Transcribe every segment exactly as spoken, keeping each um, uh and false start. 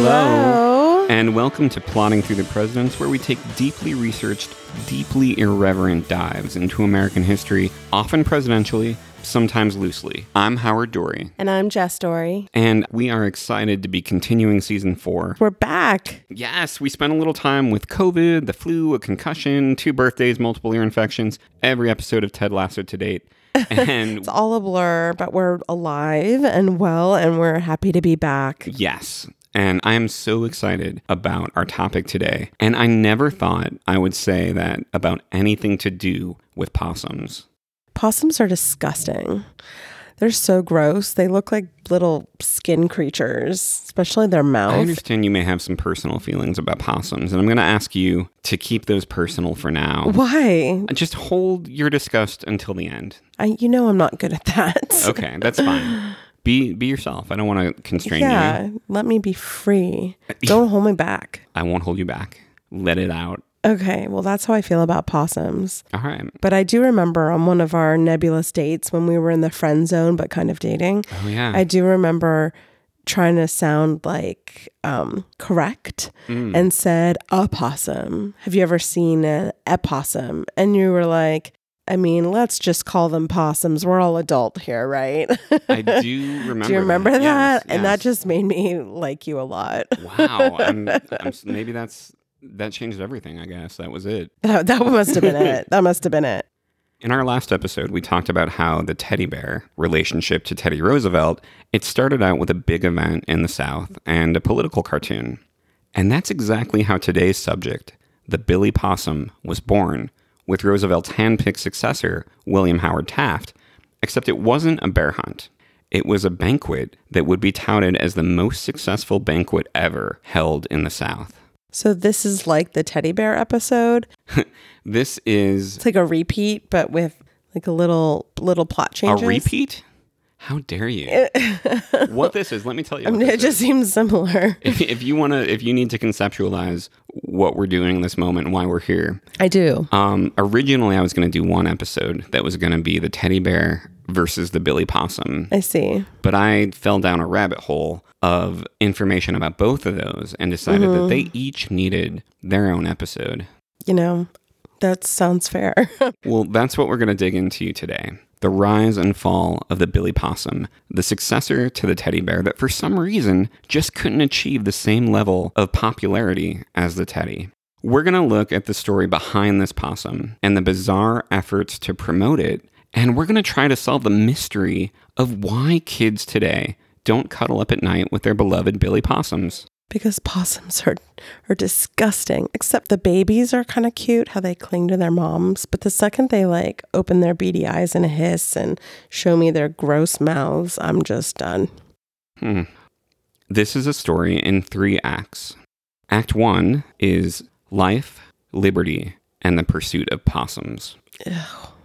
Hello. And welcome to Plotting Through the Presidents, where we take deeply researched, deeply irreverent dives into American history, often presidentially, sometimes loosely. I'm Howard Dory. And I'm Jess Dory. And we are excited to be continuing season four. We're back. Yes, we spent a little time with COVID, the flu, a concussion, two birthdays, multiple ear infections, every episode of Ted Lasso to date. And it's all a blur, but we're alive and well, and we're happy to be back. Yes. And I am so excited about our topic today. And I never thought I would say that about anything to do with possums. Possums are disgusting. They're so gross. They look like little skin creatures, especially their mouth. I understand you may have some personal feelings about possums, and I'm going to ask you to keep those personal for now. Why? Just hold your disgust until the end. I, you know I'm not good at that. Okay, that's fine. Be be yourself. I don't want to constrain yeah, you. Yeah, let me be free. Don't hold me back. I won't hold you back. Let it out. Okay, well, that's how I feel about possums. All right. But I do remember on one of our nebulous dates when we were in the friend zone, but kind of dating. Oh, yeah. I do remember trying to sound like um, correct mm. and said, a possum. Have you ever seen an opossum? And you were like, I mean, let's just call them possums. We're all adult here, right? I do remember Do you remember that? that? Yes, and yes. that just made me like you a lot. Wow. I'm, I'm, maybe that's... That changed everything, I guess. That was it. That, that must have been it. That must have been it. In our last episode, we talked about how the teddy bear relationship to Teddy Roosevelt, it started out with a big event in the South and a political cartoon. And that's exactly how today's subject, the Billy Possum, was born, with Roosevelt's hand-picked successor, William Howard Taft, except it wasn't a bear hunt. It was a banquet that would be touted as the most successful banquet ever held in the South. So this is like the teddy bear episode? This is... It's like a repeat, but with like a little little plot changes. A repeat? How dare you? What this is, let me tell you. I mean, it just is. seems similar. If, if you want to, if you need to conceptualize what we're doing in this moment and why we're here. I do. Um, originally, I was going to do one episode that was going to be the teddy bear versus the Billy Possum. I see. But I fell down a rabbit hole of information about both of those and decided mm-hmm. that they each needed their own episode. You know, that sounds fair. Well, that's what we're going to dig into today. The rise and fall of the Billy Possum, the successor to the teddy bear that for some reason just couldn't achieve the same level of popularity as the teddy. We're going to look at the story behind this possum and the bizarre efforts to promote it, and we're going to try to solve the mystery of why kids today don't cuddle up at night with their beloved Billy Possums. Because possums are, are disgusting, except the babies are kind of cute, how they cling to their moms. But the second they like open their beady eyes and hiss and show me their gross mouths, I'm just done. Hmm. This is a story in three acts. Act one is life, liberty, and the pursuit of possums. Ew.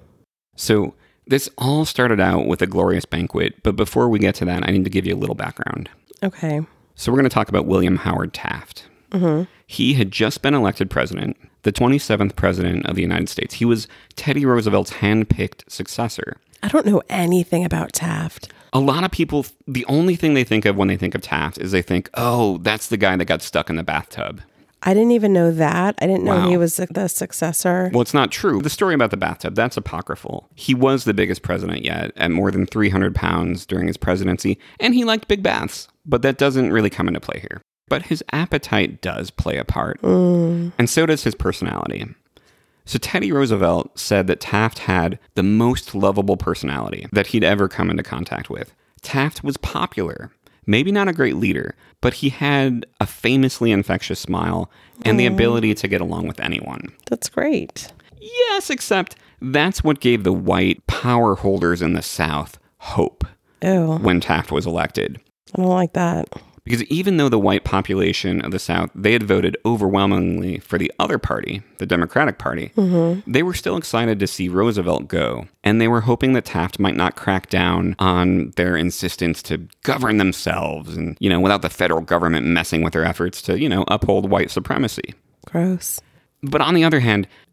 So this all started out with a glorious banquet, but before we get to that, I need to give you a little background. Okay. So we're going to talk about William Howard Taft. Mm-hmm. He had just been elected president, the twenty-seventh president of the United States. He was Teddy Roosevelt's hand-picked successor. I don't know anything about Taft. A lot of people, the only thing they think of when they think of Taft is they think, oh, that's the guy that got stuck in the bathtub. I didn't even know that. I didn't know Wow. he was the successor. Well, it's not true. The story about the bathtub, that's apocryphal. He was the biggest president yet, at more than three hundred pounds during his presidency, and he liked big baths. But that doesn't really come into play here. But his appetite does play a part, mm. and so does his personality. So Teddy Roosevelt said that Taft had the most lovable personality that he'd ever come into contact with. Taft was popular. Maybe not a great leader, but he had a famously infectious smile and mm. the ability to get along with anyone. That's great. Yes, except that's what gave the white power holders in the South hope Ew. when Taft was elected. I don't like that. Because even though the white population of the South, they had voted overwhelmingly for the other party, the Democratic Party, mm-hmm. they were still excited to see Roosevelt go. And they were hoping that Taft might not crack down on their insistence to govern themselves and, you know, without the federal government messing with their efforts to, you know, uphold white supremacy. Gross. But on the other hand,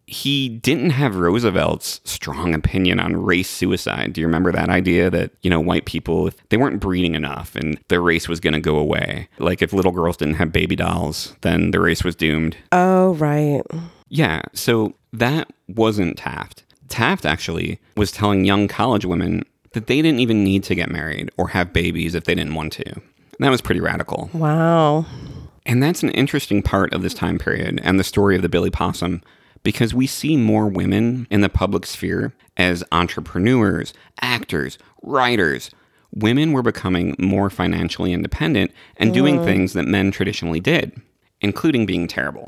he didn't have Roosevelt's strong opinion on race suicide. Do you remember that idea that, you know, white people, if they weren't breeding enough and their race was going to go away? Like if little girls didn't have baby dolls, then the race was doomed. Oh, right. Yeah, so that wasn't Taft. Taft actually was telling young college women that they didn't even need to get married or have babies if they didn't want to. And that was pretty radical. Wow. And that's an interesting part of this time period and the story of the Billy Possum, because we see more women in the public sphere as entrepreneurs, actors, writers. Women were becoming more financially independent and doing mm. things that men traditionally did, including being terrible.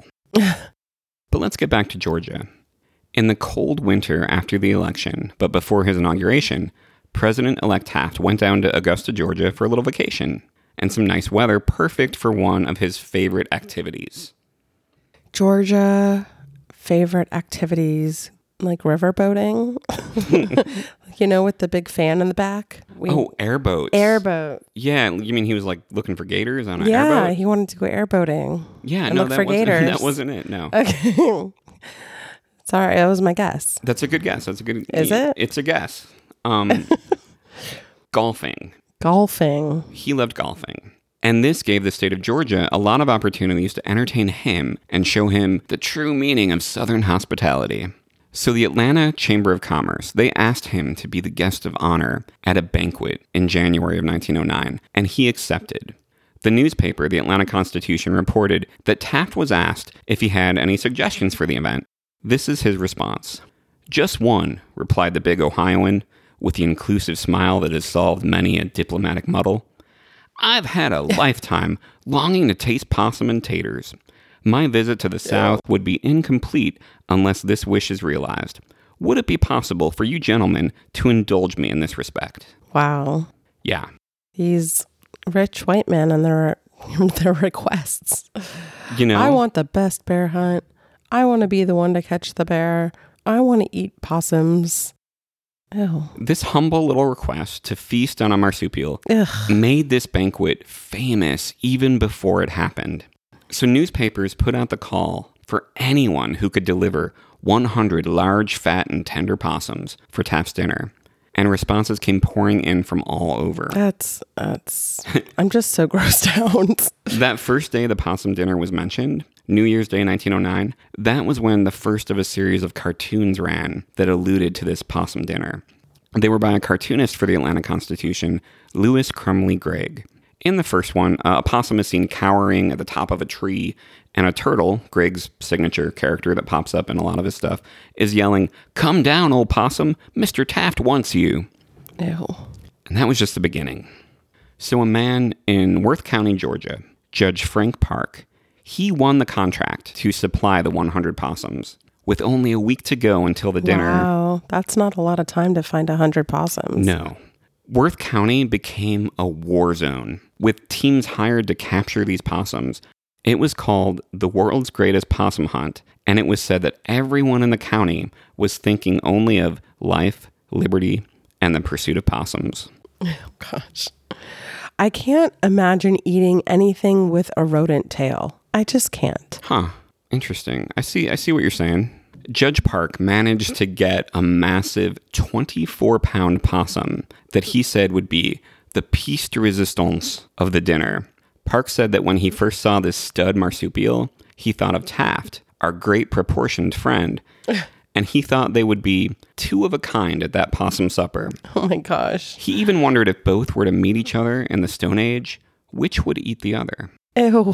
But let's get back to Georgia. In the cold winter after the election, but before his inauguration, President-elect Taft went down to Augusta, Georgia for a little vacation and some nice weather, perfect for one of his favorite activities. Georgia... favorite activities, like riverboating, you know, with the big fan in the back. We, oh, airboats. Airboat. Yeah, you mean he was like looking for gators on an yeah, airboat? Yeah, he wanted to go airboating. Yeah, and no, look that for wasn't, gators. That wasn't it, no. Okay. Sorry, that was my guess. That's a good guess. That's a good. Is it? It's a guess. Um, golfing. Golfing. He loved golfing. And this gave the state of Georgia a lot of opportunities to entertain him and show him the true meaning of Southern hospitality. So the Atlanta Chamber of Commerce, they asked him to be the guest of honor at a banquet in January of nineteen oh nine, and he accepted. The newspaper, the Atlanta Constitution, reported that Taft was asked if he had any suggestions for the event. This is his response. "Just one," replied the big Ohioan, with the inclusive smile that has solved many a diplomatic muddle. "I've had a lifetime longing to taste possum and taters. My visit to the South would be incomplete unless this wish is realized. Would it be possible for you gentlemen to indulge me in this respect?" Wow. Yeah. These rich white men and their, their requests. You know, I want the best bear hunt. I want to be the one to catch the bear. I want to eat possums. Ew. This humble little request to feast on a marsupial Ugh. made this banquet famous even before it happened. So newspapers put out the call for anyone who could deliver one hundred large, fat, and tender possums for Taft's dinner. And responses came pouring in from all over. That's, that's, I'm just so grossed out. That first day the possum dinner was mentioned, New Year's Day nineteen oh nine, that was when the first of a series of cartoons ran that alluded to this possum dinner. They were by a cartoonist for the Atlanta Constitution, Louis Crumley Gregg. In the first one, uh, a possum is seen cowering at the top of a tree, and a turtle, Gregg's signature character that pops up in a lot of his stuff, is yelling, "Come down, old possum, Mister Taft wants you." Ew. And that was just the beginning. So a man in Worth County, Georgia, Judge Frank Park, he won the contract to supply the one hundred possums. With only a week to go until the dinner. Wow, that's not a lot of time to find one hundred possums. No. Worth County became a war zone, with teams hired to capture these possums. It was called the world's greatest possum hunt, and it was said that everyone in the county was thinking only of life, liberty, and the pursuit of possums. Oh, gosh. I can't imagine eating anything with a rodent tail. I just can't. Huh. Interesting. I see I see what you're saying. Judge Park managed to get a massive twenty-four pound possum that he said would be the piece de resistance of the dinner. Park said that when he first saw this stud marsupial, he thought of Taft, our great proportioned friend, and he thought they would be two of a kind at that possum supper. Oh my gosh. He even wondered if both were to meet each other in the Stone Age, which would eat the other. Ew.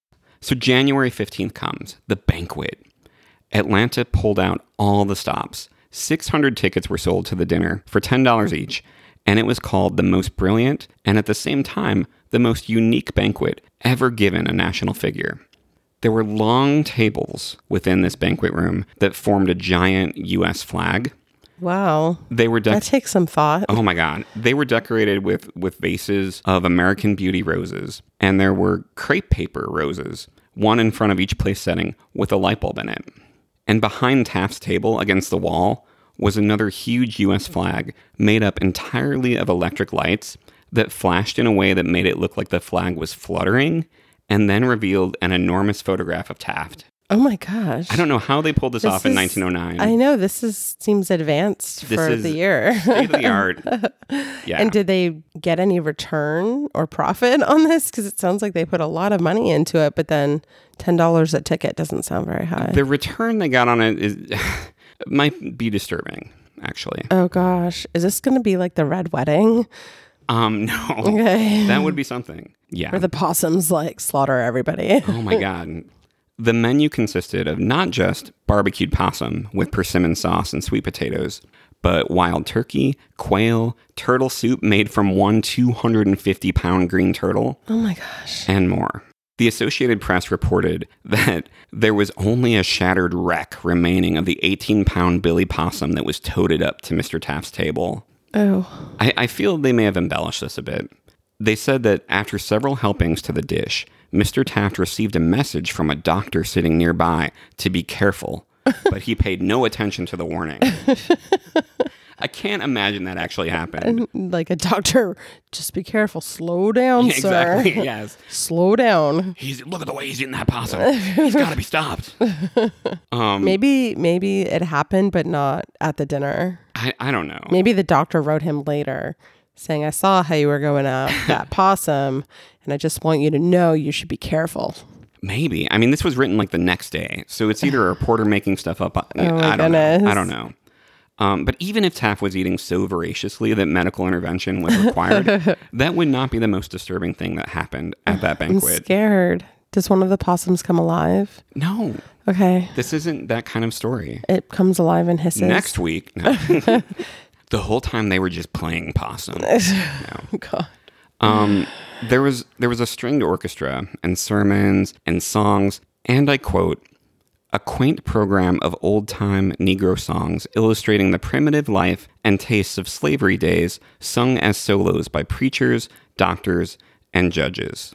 So January fifteenth comes, the banquet. Atlanta pulled out all the stops. six hundred tickets were sold to the dinner for ten dollars each, and it was called the most brilliant and at the same time the most unique banquet ever given a national figure. There were long tables within this banquet room that formed a giant U S flag. Wow. They were dec- that takes some thought. Oh my God. They were decorated with, with vases of American Beauty roses, and there were crepe paper roses, one in front of each place setting with a light bulb in it. And behind Taft's table against the wall was another huge U S flag made up entirely of electric lights that flashed in a way that made it look like the flag was fluttering and then revealed an enormous photograph of Taft. Oh my gosh. I don't know how they pulled this, This off in is- nineteen oh nine. I know this is seems advanced This for is the year. State of the art. Yeah. And did they get any return or profit on this? Because it sounds like they put a lot of money into it, but then ten dollars a ticket doesn't sound very high. The return they got on it is might be disturbing, actually. Oh gosh. Is this going to be like the Red Wedding? Um, no. Okay. That would be something. Yeah. Where the possums like slaughter everybody. Oh my God. The menu consisted of not just barbecued possum with persimmon sauce and sweet potatoes, but wild turkey, quail, turtle soup made from one two hundred fifty pound green turtle, Oh my gosh. and more. The Associated Press reported that there was only a shattered wreck remaining of the eighteen pound Billy possum that was toted up to Mister Taft's table. Oh. I, I feel they may have embellished this a bit. They said that after several helpings to the dish, Mister Taft received a message from a doctor sitting nearby to be careful, but he paid no attention to the warning. I can't imagine that actually happened. Like a doctor, just be careful. Slow down, Yeah, exactly, sir. yes. Slow down. He's look at the way he's eating that possum. He's got to be stopped. Um, Maybe maybe it happened, but not at the dinner. I, I don't know. Maybe the doctor wrote him later saying, I saw how you were going after that possum, and I just want you to know you should be careful. Maybe. I mean, this was written like the next day, so it's either a reporter making stuff up. I, Oh my I don't goodness. know. I don't know. Um, but even if Taft was eating so voraciously that medical intervention was required, that would not be the most disturbing thing that happened at that I'm banquet. scared. Does one of the possums come alive? No, Okay. this isn't that kind of story. It comes alive and hisses. Next week, no. The whole time they were just playing possum. No. God. Um, there was there was a stringed orchestra and sermons and songs, and I quote, a quaint program of old-time Negro songs illustrating the primitive life and tastes of slavery days, sung as solos by preachers, doctors, and judges.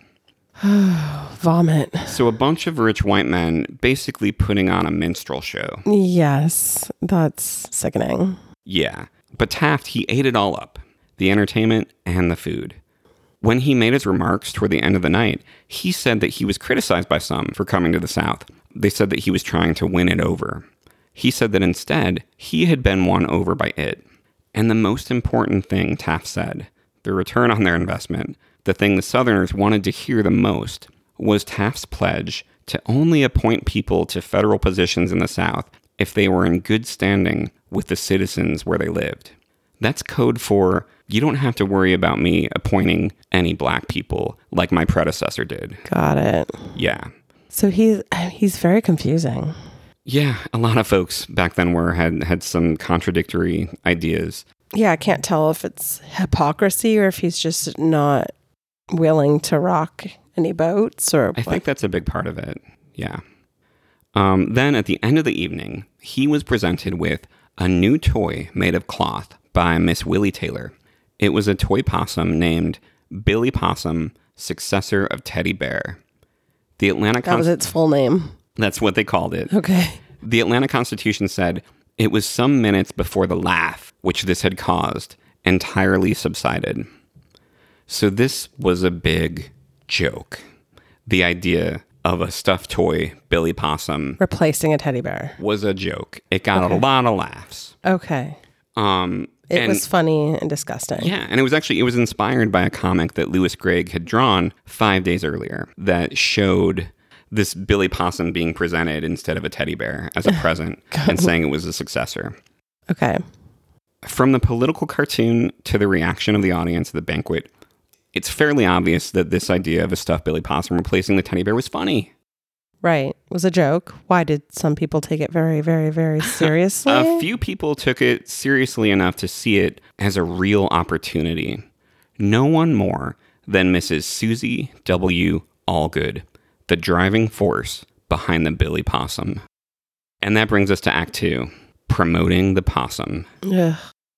Vomit. So a bunch of rich white men basically putting on a minstrel show. Yes, that's sickening. Yeah, but Taft, he ate it all up, the entertainment and the food. When he made his remarks toward the end of the night, he said that he was criticized by some for coming to the South. They said that he was trying to win it over. He said that instead, he had been won over by it. And the most important thing, Taft said, the return on their investment, the thing the Southerners wanted to hear the most, was Taft's pledge to only appoint people to federal positions in the South if they were in good standing with the citizens where they lived. That's code for, you don't have to worry about me appointing any black people like my predecessor did. Got it. Yeah. So he's he's very confusing. Yeah, a lot of folks back then were had had some contradictory ideas. Yeah, I can't tell if it's hypocrisy or if he's just not willing to rock any boats or I think that's a big part of it. Yeah. Um, then at the end of the evening, he was presented with a new toy made of cloth by Miss Willie Taylor. It was a toy possum named Billy Possum, successor of Teddy Bear. The Atlanta that was Const- its full name. That's what they called it. Okay. The Atlanta Constitution said it was some minutes before the laugh, which this had caused, entirely subsided. So this was a big joke. The idea of a stuffed toy, Billy Possum, Replacing a teddy bear. was a joke. It got Okay. a lot of laughs. Okay. Um, It and, was funny and disgusting. yeah, and it was actually it was inspired by a comic that Louis Gregg had drawn five days earlier that showed this Billy Possum being presented instead of a teddy bear as a present and saying it was a successor. Okay. From the political cartoon to the reaction of the audience at the banquet, it's fairly obvious that this idea of a stuffed Billy Possum replacing the teddy bear was funny. Right. It was a joke. Why did some people take it very, very, very seriously? A few people took it seriously enough to see it as a real opportunity. No one more than Missus Susie W. Allgood, the driving force behind the Billy Possum. And that brings us to Act Two, promoting the possum. Ugh.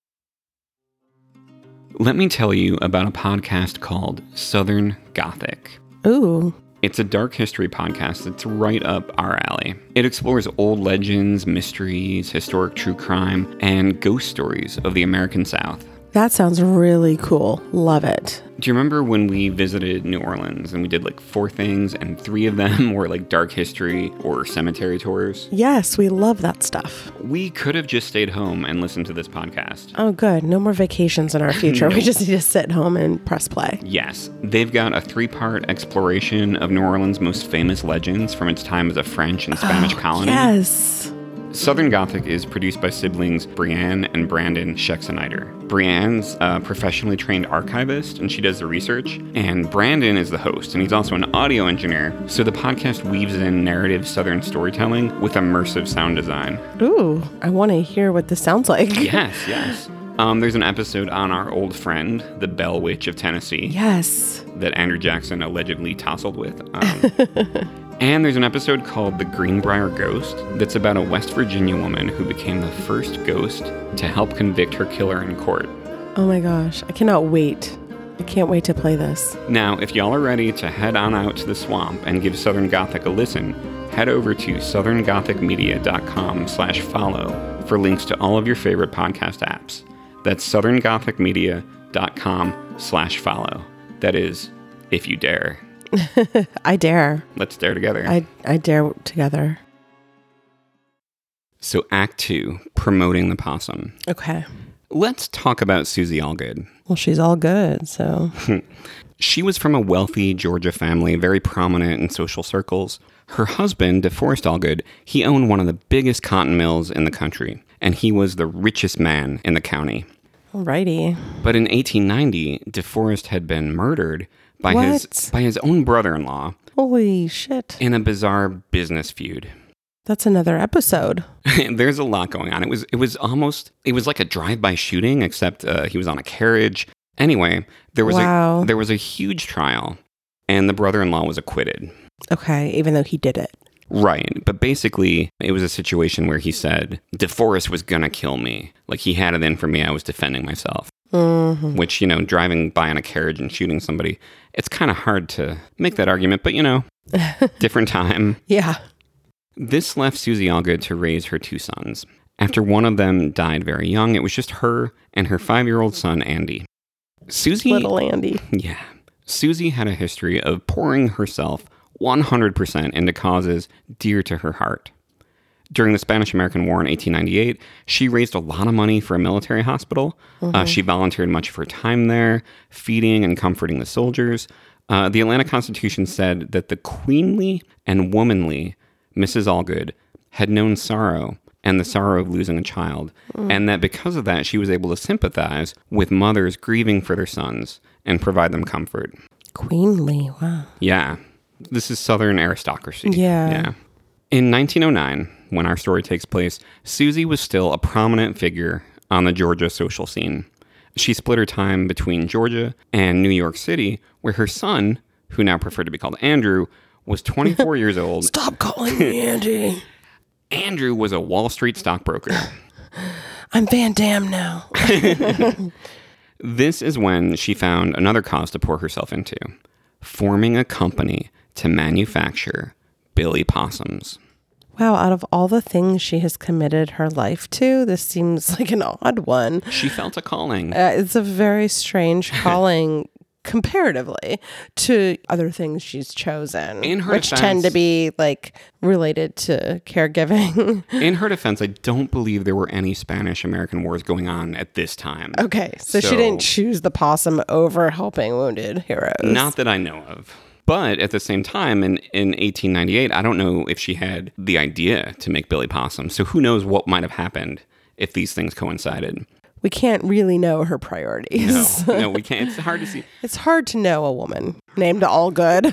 Let me tell you about a podcast called Southern Gothic. Ooh. It's a dark history podcast that's right up our alley. It explores old legends, mysteries, historic true crime, and ghost stories of the American South. That sounds really cool. Love it. Do you remember when we visited New Orleans and we did like four things and three of them were like dark history or cemetery tours? Yes, we love that stuff. We could have just stayed home and listened to this podcast. Oh, good. No more vacations in our future. We just need to sit home and press play. Yes. They've got a three-part exploration of New Orleans' most famous legends from its time as a French and Spanish oh, colony. Yes. Southern Gothic is produced by siblings Brienne and Brandon Schexenreider. Brienne's a professionally trained archivist, and she does the research. And Brandon is the host, and he's also an audio engineer. So the podcast weaves in narrative Southern storytelling with immersive sound design. Ooh, I want to hear what this sounds like. Yes, yes. Um, there's an episode on our old friend, the Bell Witch of Tennessee. Yes. That Andrew Jackson allegedly tousled with. Um, and there's an episode called The Greenbrier Ghost that's about a West Virginia woman who became the first ghost to help convict her killer in court. Oh my gosh, I cannot wait. I can't wait to play this. Now, if y'all are ready to head on out to the swamp and give Southern Gothic a listen, head over to southern gothic media dot com slash follow for links to all of your favorite podcast apps. That's southern gothic media dot com slash follow. That is, if you dare. I dare. Let's dare together. I, I dare together. So Act Two, promoting the possum. Okay. Let's talk about Susie Allgood. Well, she's all good, so. She was from a wealthy Georgia family, very prominent in social circles. Her husband, DeForest Allgood, he owned one of the biggest cotton mills in the country, and he was the richest man in the county. Alrighty. But in eighteen ninety, DeForest had been murdered by What? his by his own brother-in-law Holy shit. in a bizarre business feud. That's another episode. There's a lot going on. It was it was almost it was like a drive-by shooting, except uh, he was on a carriage. Anyway, there was Wow. a there was a huge trial, and the brother-in-law was acquitted. Okay, even though he did it. Right, but basically, it was a situation where he said DeForest was gonna kill me. Like he had it in for me. I was defending myself. Mm-hmm. Which, you know, driving by in a carriage and shooting somebody, it's kind of hard to make that argument. But you know, different time. Yeah. This left Susie Allgood to raise her two sons. After one of them died very young, it was just her and her five-year-old son, Andy. Susie... Little Andy. Yeah. Susie had a history of pouring herself one hundred percent into causes dear to her heart. During the Spanish-American War in eighteen ninety-eight, she raised a lot of money for a military hospital. Mm-hmm. Uh, she volunteered much of her time there, feeding and comforting the soldiers. Uh, the Atlanta Constitution said that the queenly and womanly Missus Allgood had known sorrow and the sorrow of losing a child, mm. and that because of that, she was able to sympathize with mothers grieving for their sons and provide them comfort. Queenly, wow. Yeah. This is Southern aristocracy. Yeah. Yeah. In nineteen oh nine, when our story takes place, Susie was still a prominent figure on the Georgia social scene. She split her time between Georgia and New York City, where her son, who now preferred to be called Andrew, was twenty-four years old. Stop calling me Andy. Andrew was a Wall Street stockbroker. I'm Van Damme now. This is when she found another cause to pour herself into, forming a company to manufacture Billy Possums. Wow, out of all the things she has committed her life to, this seems like an odd one. She felt a calling. Uh, it's a very strange calling comparatively to other things she's chosen, In her which defense, tend to be like related to caregiving. In her defense, I don't believe there were any Spanish-American wars going on at this time. Okay, so, So- she didn't choose the possum over helping wounded heroes. Not that I know of. But at the same time, in, in eighteen ninety-eight, I don't know if she had the idea to make Billy Possum. So who knows what might have happened if these things coincided. We can't really know her priorities. No, no, we can't. It's hard to see. It's hard to know a woman named Allgood.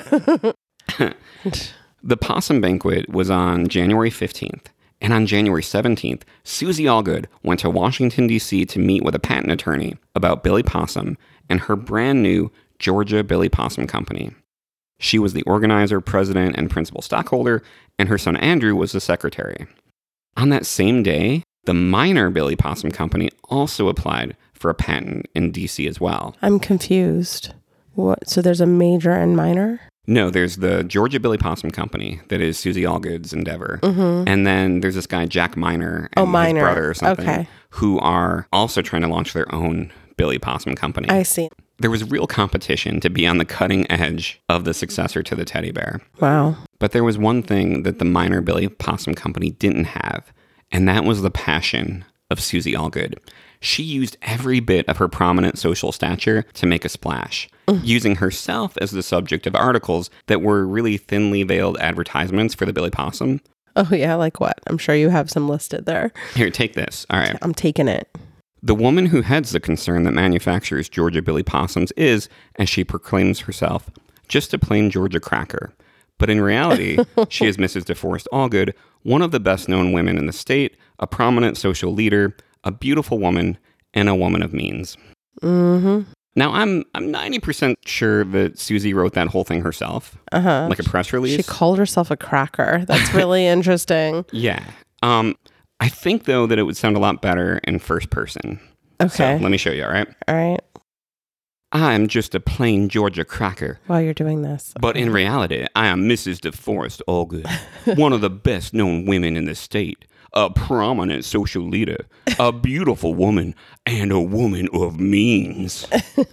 The Possum Banquet was on January fifteenth. And on January seventeenth, Susie Allgood went to Washington, D C to meet with a patent attorney about Billy Possum and her brand new Georgia Billy Possum Company. She was the organizer, president, and principal stockholder, and her son Andrew was the secretary. On that same day, the minor Billy Possum Company also applied for a patent in D C as well. I'm confused. What? So there's a major and minor? No, there's the Georgia Billy Possum Company that is Susie Allgood's endeavor. Mm-hmm. And then there's this guy, Jack Miner, and Oh, his Miner. brother or something, Okay. who are also trying to launch their own Billy Possum Company. I see. There was real competition to be on the cutting edge of the successor to the teddy bear. Wow. But there was one thing that the minor Billy Possum Company didn't have, and that was the passion of Susie Allgood. She used every bit of her prominent social stature to make a splash, mm. using herself as the subject of articles that were really thinly veiled advertisements for the Billy Possum. Oh, yeah, like what? I'm sure you have some listed there. Here, take this. All right. I'm taking it. The woman who heads the concern that manufactures Georgia Billy Possums is, as she proclaims herself, just a plain Georgia cracker. But in reality, she is Missus DeForest Allgood, one of the best-known women in the state, a prominent social leader, a beautiful woman, and a woman of means. Mm-hmm. Now, I'm I'm ninety percent sure that Susie wrote that whole thing herself, uh-huh. like a press release. She called herself a cracker. That's really interesting. Yeah. Um, I think, though, that it would sound a lot better in first person. Okay. So let me show you, all right? All right. I'm just a plain Georgia cracker. While you're doing this. But in reality, I am Missus DeForest Allgood, one of the best-known women in the state, a prominent social leader, a beautiful woman, and a woman of means.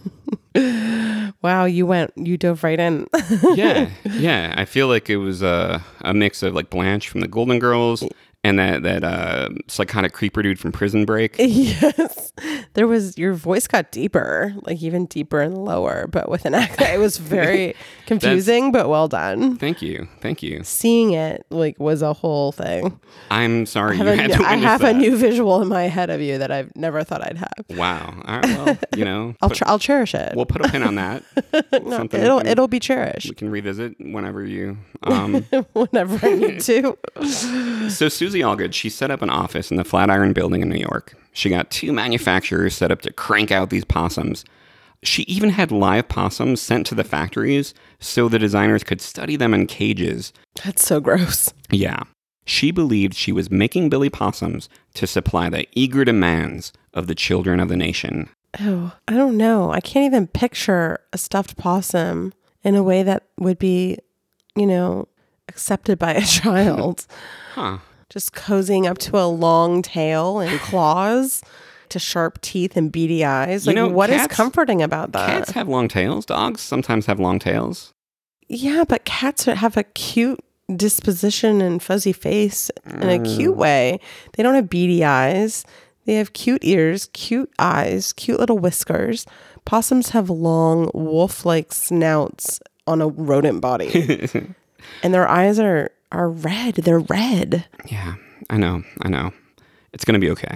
Wow, you went, you dove right in. yeah, yeah. I feel like it was a, a mix of like Blanche from the Golden Girls and that that uh, psychotic creeper dude from Prison Break. Yes. There was, your voice got deeper, like even deeper and lower, but with an accent. It was very confusing, but well done. Thank you. Thank you. Seeing it like was a whole thing. I'm sorry I you have, had a, to I have that. a new visual in my head of you that I've never thought I'd have. Wow. All right, well, you know. I'll put, tr- I'll cherish it. We'll put a pin on that. No, it'll can, it'll be cherished. We can revisit whenever you... Um, Whenever I need to. So Susie Allgood, she set up an office in the Flatiron Building in New York. She got two manufacturers set up to crank out these possums. She even had live possums sent to the factories so the designers could study them in cages. That's so gross. Yeah. She believed she was making Billy Possums to supply the eager demands of the children of the nation. Oh, I don't know. I can't even picture a stuffed possum in a way that would be, you know, accepted by a child. Huh. Just cozying up to a long tail and claws, to sharp teeth and beady eyes. Like, you know, what cats, is comforting about that? Cats have long tails. Dogs sometimes have long tails. Yeah, but cats have a cute disposition and fuzzy face in a cute way. They don't have beady eyes. They have cute ears, cute eyes, cute little whiskers. Possums have long wolf-like snouts on a rodent body. And their eyes are, are red. They're red. Yeah, I know. I know. It's going to be okay.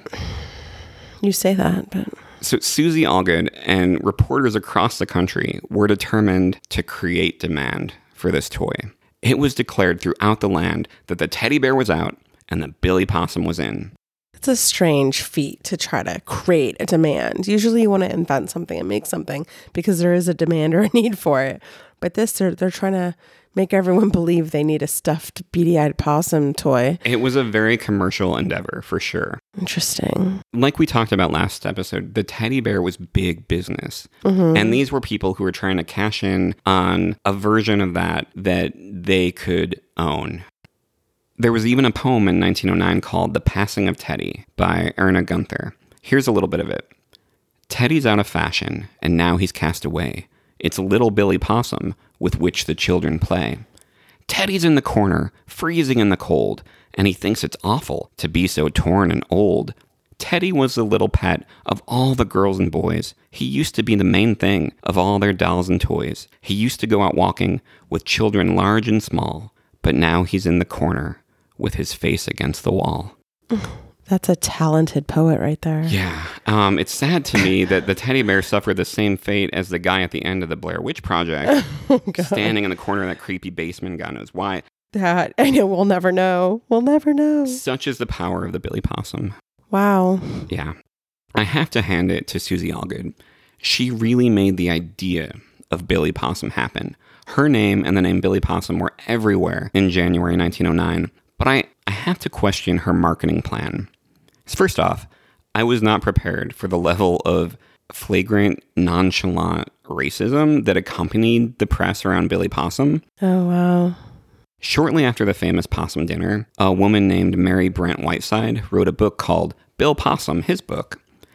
You say that, but... So Susie Allgood and reporters across the country were determined to create demand for this toy. It was declared throughout the land that the teddy bear was out and the Billy Possum was in. It's a strange feat to try to create a demand. Usually you want to invent something and make something because there is a demand or a need for it. But this, they're, they're trying to make everyone believe they need a stuffed beady-eyed possum toy. It was a very commercial endeavor, for sure. Interesting. Like we talked about last episode, the teddy bear was big business. Mm-hmm. And these were people who were trying to cash in on a version of that that they could own. There was even a poem in nineteen oh nine called The Passing of Teddy by Erna Gunther. Here's a little bit of it. Teddy's out of fashion, and now he's cast away. It's little Billy Possum with which the children play. Teddy's in the corner, freezing in the cold, and he thinks it's awful to be so torn and old. Teddy was the little pet of all the girls and boys. He used to be the main thing of all their dolls and toys. He used to go out walking with children large and small, but now he's in the corner with his face against the wall. That's a talented poet right there. Yeah. Um, it's sad to me that the teddy bear suffered the same fate as the guy at the end of the Blair Witch Project, oh, standing in the corner of that creepy basement, God knows why. That, I know, we'll never know. We'll never know. Such is the power of the Billy Possum. Wow. Yeah. I have to hand it to Susie Allgood. She really made the idea of Billy Possum happen. Her name and the name Billy Possum were everywhere in January nineteen oh nine, but I, I have to question her marketing plan. First off, I was not prepared for the level of flagrant, nonchalant racism that accompanied the press around Billy Possum. Oh, wow. Shortly after the famous Possum dinner, a woman named Mary Brant Whiteside wrote a book called Bill Possum, His Book.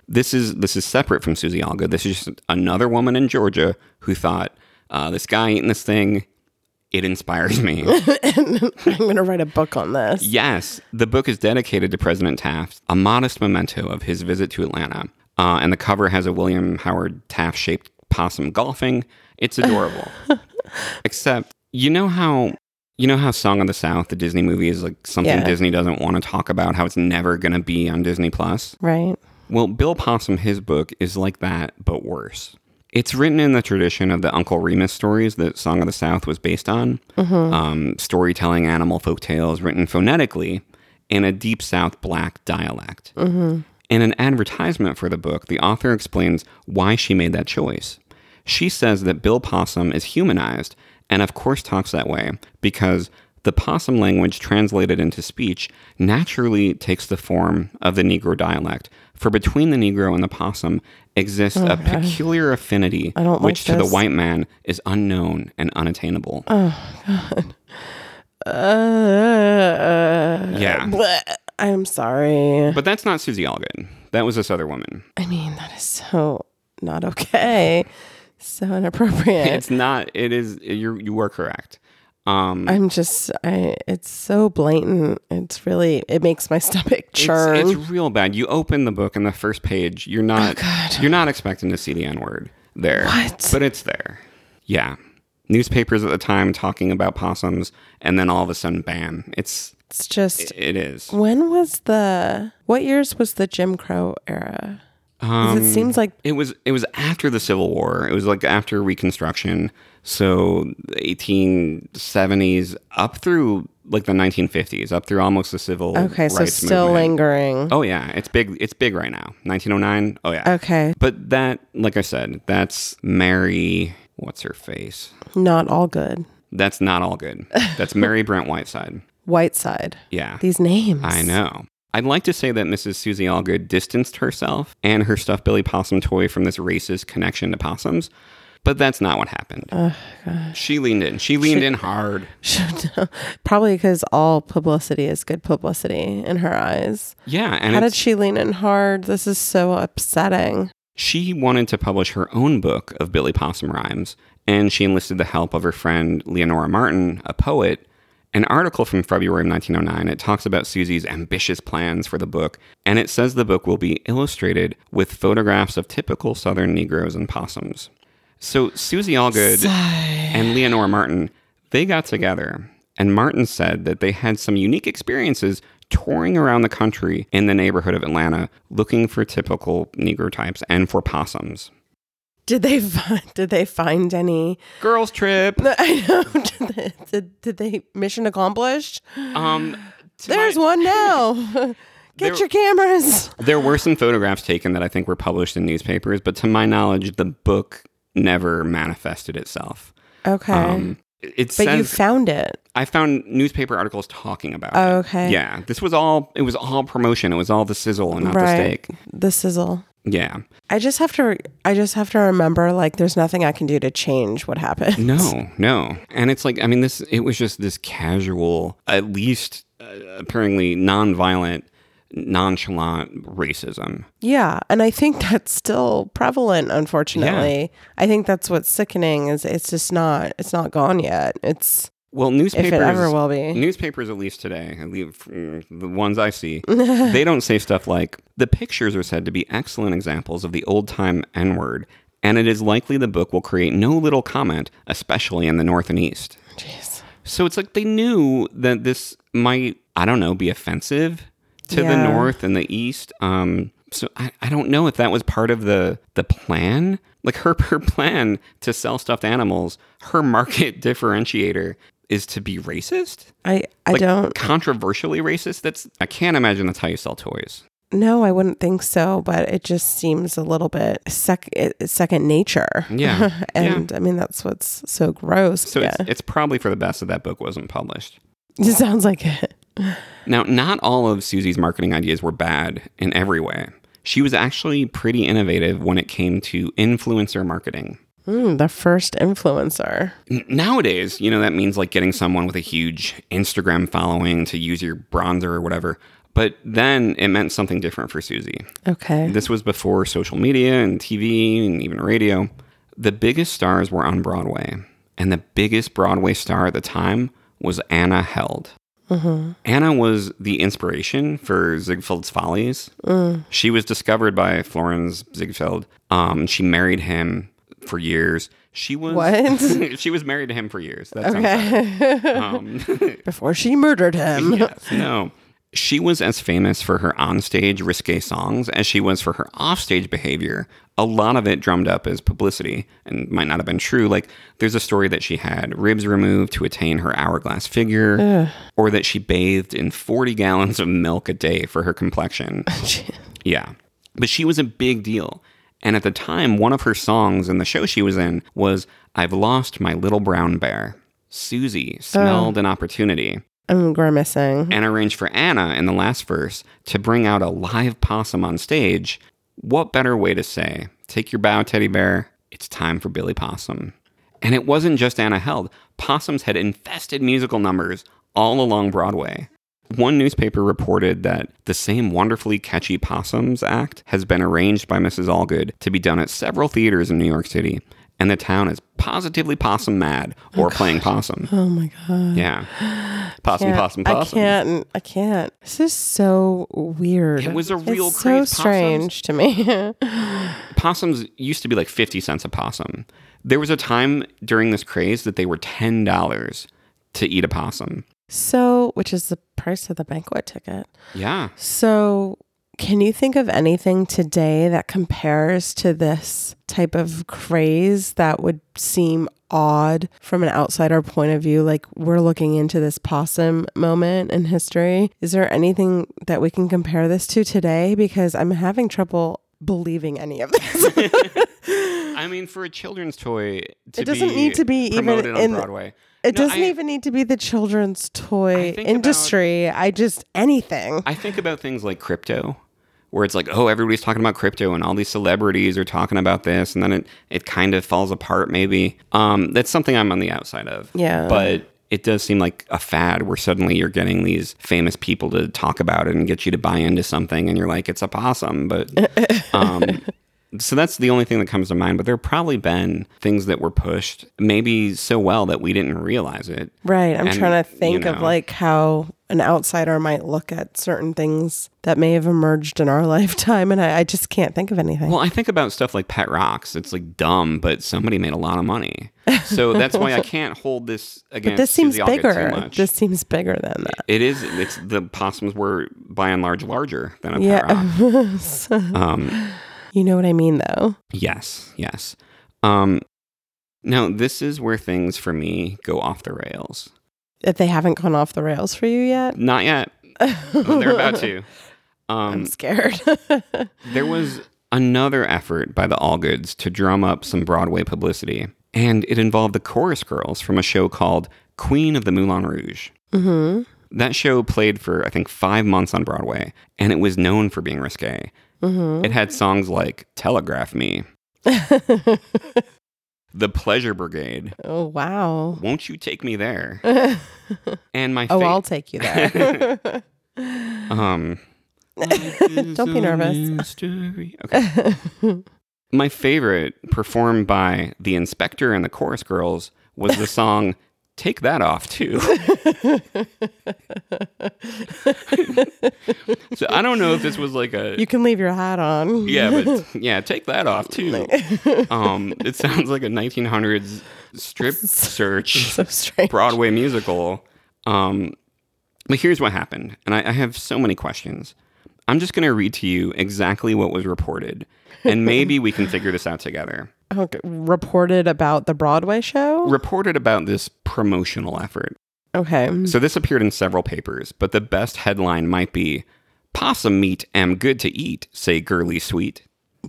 this is this is separate from Susie Allgood. This is just another woman in Georgia who thought, uh, this guy eating this thing, it inspires me. And I'm going to write a book on this. Yes. The book is dedicated to President Taft, a modest memento of his visit to Atlanta. Uh, and the cover has a William Howard Taft-shaped possum golfing. It's adorable. Except, you know how... You know how Song of the South, the Disney movie, is like something Yeah. Disney doesn't want to talk about, how it's never going to be on Disney Plus? Right. Well, Bill Possum, his book, is like that, but worse. It's written in the tradition of the Uncle Remus stories that Song of the South was based on. Mm-hmm. Um, storytelling animal folktales written phonetically in a Deep South Black dialect. Mm-hmm. In an advertisement for the book, the author explains why she made that choice. She says that Bill Possum is humanized, and of course talks that way, because the possum language translated into speech naturally takes the form of the Negro dialect. For between the Negro and the possum exists oh, a peculiar affinity, I don't which like to this. the white man is unknown and unattainable. Oh, God. Uh, Yeah. bleh. I'm sorry. But that's not Susie Allgood. That was this other woman. I mean, that is so not okay. So inappropriate. It's not, it is, you're, you were correct. Um, I'm just, I, it's so blatant. It's really, it makes my stomach churn. It's, it's real bad. You open the book and the first page, you're not, Oh, God. you're not expecting to see the N-word there. What? But it's there. Yeah. Newspapers at the time talking about possums, and then all of a sudden, bam, it's, It's just, it is. when was the, what years was the Jim Crow era? 'Cause Um, it seems like, It was it was after the Civil War. It was like after Reconstruction. So the eighteen seventies up through like the nineteen fifties, up through almost the civil okay, rights so still movement. lingering. Oh yeah, it's big. It's big right now. nineteen oh nine. Oh yeah. Okay. But that, like I said, that's Mary. What's her face? Not all good. That's not all good. That's Mary Brent Whiteside. Whiteside. Yeah. These names. I know. I'd like to say that Missus Susie Allgood distanced herself and her stuffed Billy Possum toy from this racist connection to possums, but that's not what happened. Oh, gosh. She leaned in. She leaned in hard. Probably because all publicity is good publicity in her eyes. Yeah, and How did it's- she lean in hard? This is so upsetting. she wanted to publish her own book of Billy Possum rhymes, and she enlisted the help of her friend Leonora Martin, a poet. An article from February of nineteen oh nine, it talks about Susie's ambitious plans for the book, and it says the book will be illustrated with photographs of typical Southern Negroes and possums. So Susie Allgood Sigh. and Leonora Martin, they got together, and Martin said that they had some unique experiences touring around the country in the neighborhood of Atlanta looking for typical Negro types and for possums. Did they find, did they find any? Girls trip. I know. Did they, did, did they mission accomplished? Um, to There's my- one now. Get There- your cameras. There were some photographs taken that I think were published in newspapers, but to my knowledge, the book never manifested itself. Okay. Um, it but says you found it. I found newspaper articles talking about Oh, it. okay. Yeah, this was all. It was all promotion. It was all the sizzle and not the Right. steak. The sizzle. Yeah. I just have to. I just have to remember. Like, there's nothing I can do to change what happened. No, no. And it's like, I mean, this. It was just this casual, at least uh, apparently non-violent, nonchalant racism. Yeah, and I think that's still prevalent. Unfortunately, I think that's what's sickening. Is it's just not. It's not gone yet. It's Well, newspapers. if it ever will be. Newspapers, at least today, at least from the ones I see, they don't say stuff like, the pictures are said to be excellent examples of the old-time N-word, and it is likely the book will create no little comment, especially in the North and East. Jeez. So it's like they knew that this might, I don't know, be offensive to the Yeah. North and the East. Um, so I, I don't know if that was part of the, the plan. Like her, her plan to sell stuffed animals, her market differentiator is to be racist? I I Like, don't. controversially racist? That's I can't imagine that's how you sell toys. No, I wouldn't think so. But it just seems a little bit sec, it's second nature. Yeah. and I mean that's what's so gross. So yeah, it's, it's probably for the best that that book wasn't published. it sounds like it. Now, not all of Susie's marketing ideas were bad in every way. She was actually pretty innovative when it came to influencer marketing. Mm, the first influencer. N- Nowadays, you know, that means like getting someone with a huge Instagram following to use your bronzer or whatever. But then it meant something different for Susie. Okay. This was before social media and T V and even radio. The biggest stars were on Broadway, and the biggest Broadway star at the time was Anna Held. Mm-hmm. Anna was the inspiration for Ziegfeld's Follies. Mm. She was discovered by Florenz Ziegfeld. Um, she married him for years. She was what? She was married to him for years. That okay. Um, Before she murdered him. Yes, no. She was as famous for her onstage risque songs as she was for her offstage behavior. A lot of it drummed up as publicity and might not have been true. Like, there's a story that she had ribs removed to attain her hourglass figure, Ugh. or that she bathed in forty gallons of milk a day for her complexion. Yeah. But she was a big deal. And at the time, one of her songs in the show she was in was, "I've Lost My Little Brown Bear." Susie smelled oh. an opportunity. I'm grimacing. And arranged for Anna in the last verse to bring out a live possum on stage. What better way to say, take your bow, teddy bear, it's time for Billy Possum. And it wasn't just Anna Held. Possums had infested musical numbers all along Broadway. One newspaper reported that the same wonderfully catchy Possums act has been arranged by Missus Allgood to be done at several theaters in New York City. And the town is positively possum mad or oh, playing possum. Oh my God. Yeah. Possum, possum, possum. I can't. I can't. This is so weird. It was a real it's craze. so strange possums. to me. Possums used to be like fifty cents a possum. There was a time during this craze that they were ten dollars to eat a possum. So, which is the price of the banquet ticket. Yeah. So, can you think of anything today that compares to this type of craze that would seem odd from an outsider point of view? Like, we're looking into this possum moment in history. Is there anything that we can compare this to today? Because I'm having trouble believing any of this. I mean, for a children's toy to it doesn't be need to be promoted even on in Broadway. It no, doesn't I, even need to be the children's toy I industry. About, I just, anything. I think about things like crypto, where it's like, oh, everybody's talking about crypto and all these celebrities are talking about this. And then it, it kind of falls apart maybe. Um, that's something I'm on the outside of. Yeah. But it does seem like a fad where suddenly you're getting these famous people to talk about it and get you to buy into something. And you're like, it's a possum. But um, so that's the only thing that comes to mind. But there have probably been things that were pushed maybe so well that we didn't realize it. Right. I'm and, trying to think you know, of like how an outsider might look at certain things that may have emerged in our lifetime. And I, I just can't think of anything. Well, I think about stuff like Pet Rocks. It's like dumb, but somebody made a lot of money. So that's why I can't hold this against But this seems Susie Allgood bigger. Too much. This seems bigger than that. It is. It's the possums were by and large larger than a Pet yeah. Rock. um, you know what I mean, though? Yes. Yes. Um, now, this is where things for me go off the rails. If they haven't gone off the rails for you yet? Not yet. Oh, they're about to. Um, I'm scared. There was another effort by the Allgoods to drum up some Broadway publicity, and it involved the chorus girls from a show called Queen of the Moulin Rouge. Mm-hmm. That show played for, I think, five months on Broadway, and it was known for being risque. Mm-hmm. It had songs like Telegraph Me, The Pleasure Brigade. Oh, wow. Won't You Take Me There? And my Oh, fa- I'll take you there. um, Don't be nervous. Okay. My favorite, performed by the Inspector and the Chorus Girls, was the song Take That Off Too. So I don't know if this was like a... You can leave your hat on. Yeah, but yeah, Take That Off Too. Um, it sounds like a nineteen hundreds strip search so strange. Broadway musical. Um, but here's what happened, and I, I have so many questions. I'm just going to read to you exactly what was reported, and maybe we can figure this out together. Okay. Reported about the Broadway show? Reported about this promotional effort. Okay. So this appeared in several papers, but the best headline might be, Possum meat am good to eat, say girly sweet.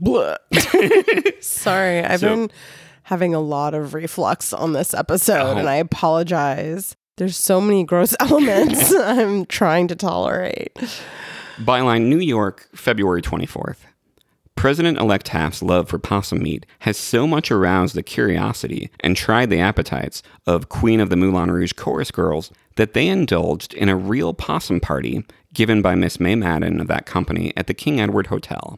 Sorry, I've so, been having a lot of reflux on this episode, oh. and I apologize. There's so many gross elements I'm trying to tolerate. Byline, New York, February twenty-fourth. President-elect Taft's love for possum meat has so much aroused the curiosity and tried the appetites of Queen of the Moulin Rouge chorus girls that they indulged in a real possum party given by Miss May Madden of that company at the King Edward Hotel.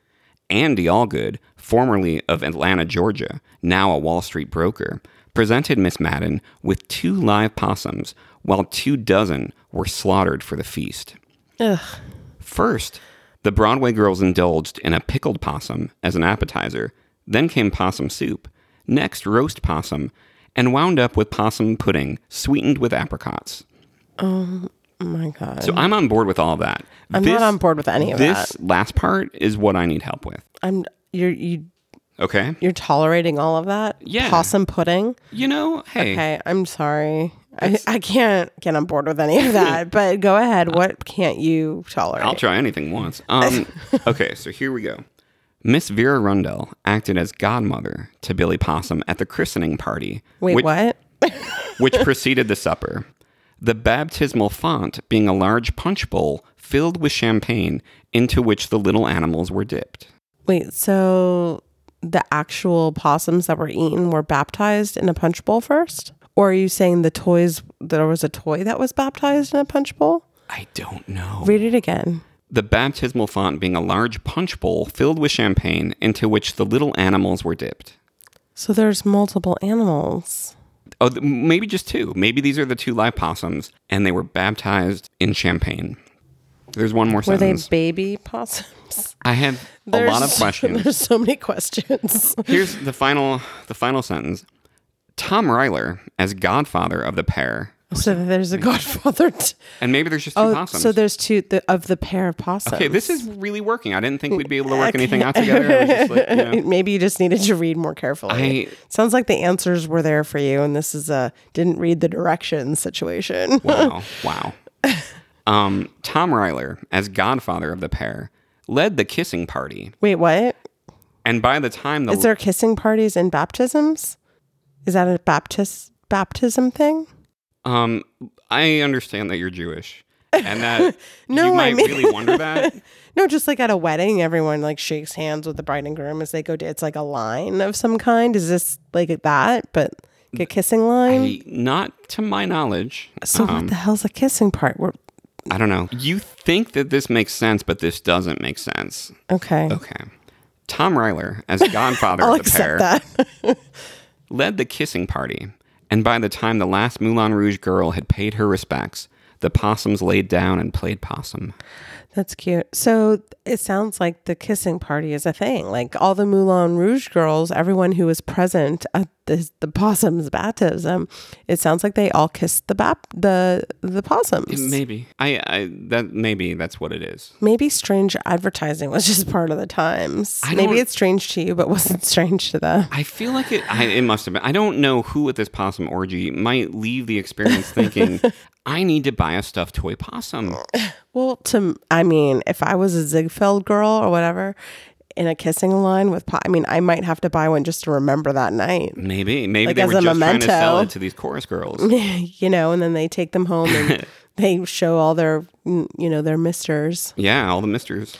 Andy Allgood, formerly of Atlanta, Georgia, now a Wall Street broker, presented Miss Madden with two live possums while two dozen were slaughtered for the feast. Ugh. First, the Broadway girls indulged in a pickled possum as an appetizer, then came possum soup, next roast possum, and wound up with possum pudding sweetened with apricots. Oh my God. So I'm on board with all of that. I'm this, not on board with any of this that. This last part is what I need help with. I'm you're you Okay. You're tolerating all of that? Yeah. Possum pudding? You know, hey. Okay, I'm sorry. I, I can't get on board with any of that, but go ahead. What can't you tolerate? I'll try anything once. Um, okay, so here we go. Miss Vera Rundell acted as godmother to Billy Possum at the christening party. Wait, which, what? which preceded the supper. The baptismal font being a large punch bowl filled with champagne into which the little animals were dipped. Wait, so the actual possums that were eaten were baptized in a punch bowl first? Or are you saying the toys, there was a toy that was baptized in a punch bowl? I don't know. Read it again. The baptismal font being a large punch bowl filled with champagne into which the little animals were dipped. So there's multiple animals. Oh, th- maybe just two. Maybe these are the two live possums, and they were baptized in champagne. There's one more Were sentence. they baby possums? I have a There's- lot of questions. There's so many questions. Here's the final, the final sentence. Tom Ryler, as godfather of the pair, So there's a godfather. T- and maybe there's just two oh, possums. so there's two the, of the pair of possums. Okay, this is really working. I didn't think we'd be able to work anything out together. I was just like, you know. Maybe you just needed to read more carefully. I- Sounds like the answers were there for you, and this is a didn't read the directions situation. Wow, wow. Um, Tom Ryler, as godfather of the pair, led the kissing party. Wait, what? And by the time the Is there kissing parties and baptisms? Is that a baptist baptism thing? um, I understand that you're Jewish, and that No, you I might mean- really wonder that. No, just like at a wedding, everyone like shakes hands with the bride and groom as they go. To, it's like a line of some kind. Is this like that? But like a kissing line? I, not to my knowledge. so Um, what the hell's a kissing part? We're, I don't know. You think that this makes sense, but this doesn't make sense. okay. Okay. Tom Ryler, as godfather I'll of the pair, accept that. led the kissing party, and by the time the last Moulin Rouge girl had paid her respects, the possums laid down and played possum. That's cute. So it sounds like the kissing party is a thing. Like all the Moulin Rouge girls, everyone who was present at the, the possum's baptism, it sounds like they all kissed the bap- the the possums. Maybe I, I that maybe that's what it is. Maybe strange advertising was just part of the times. I Maybe don't- it's strange to you, but wasn't strange to them. I feel like it. I, it must have been. I don't know who at this possum orgy might leave the experience thinking, "I need to buy a stuffed toy possum." Well, to I mean, if I was a Ziegfeld girl or whatever in a kissing line with, po- I mean, I might have to buy one just to remember that night. Maybe, maybe Like they as were a just trying to sell memento. it to these chorus girls. You know, and then they take them home and they show all their, mm, you know, their misters. Yeah, all the misters.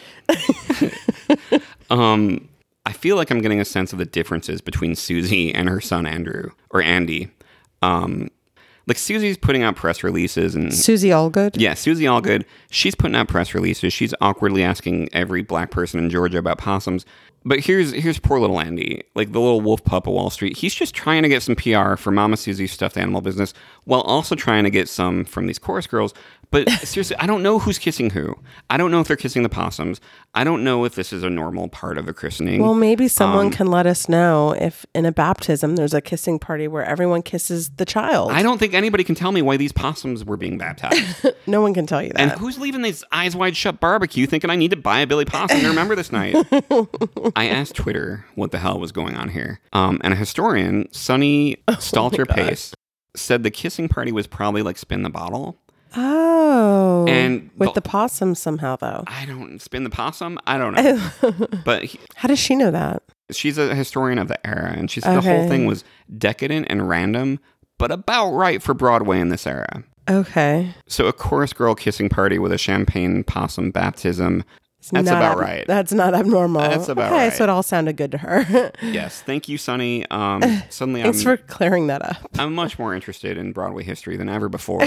um, I feel like I'm getting a sense of the differences between Susie and her son Andrew or Andy. Um, like Susie's putting out press releases and Susie Allgood. yeah, Susie Allgood. She's putting out press releases. She's awkwardly asking every black person in Georgia about possums. But here's here's poor little Andy, like the little wolf pup of Wall Street. He's just trying to get some P R for Mama Susie's stuffed animal business while also trying to get some from these chorus girls. But seriously, I don't know who's kissing who. I don't know if they're kissing the possums. I don't know if this is a normal part of the christening. Well, maybe someone Um, can let us know if in a baptism there's a kissing party where everyone kisses the child. I don't think anybody can tell me why these possums were being baptized. No one can tell you that. And who's leaving this eyes wide shut barbecue thinking I need to buy a Billy Possum to remember this night? I asked Twitter what the hell was going on here. Um, and a historian, Sonny Stalter Pace, said the kissing party was probably like Spin the Bottle. Oh. And with the- the possum somehow, though. I don't, Spin the Possum? I don't know. But he, How does she know that? she's a historian of the era, and she said the whole Okay. thing was decadent and random, but about right for Broadway in this era. Okay. So a chorus girl kissing party with a champagne possum baptism. It's That's not about ab- right. That's not abnormal. That's about okay, right. so it all sounded good to her. Yes. Thank you, Sonny. Um, suddenly Thanks I'm, for clearing that up. I'm much more interested in Broadway history than ever before.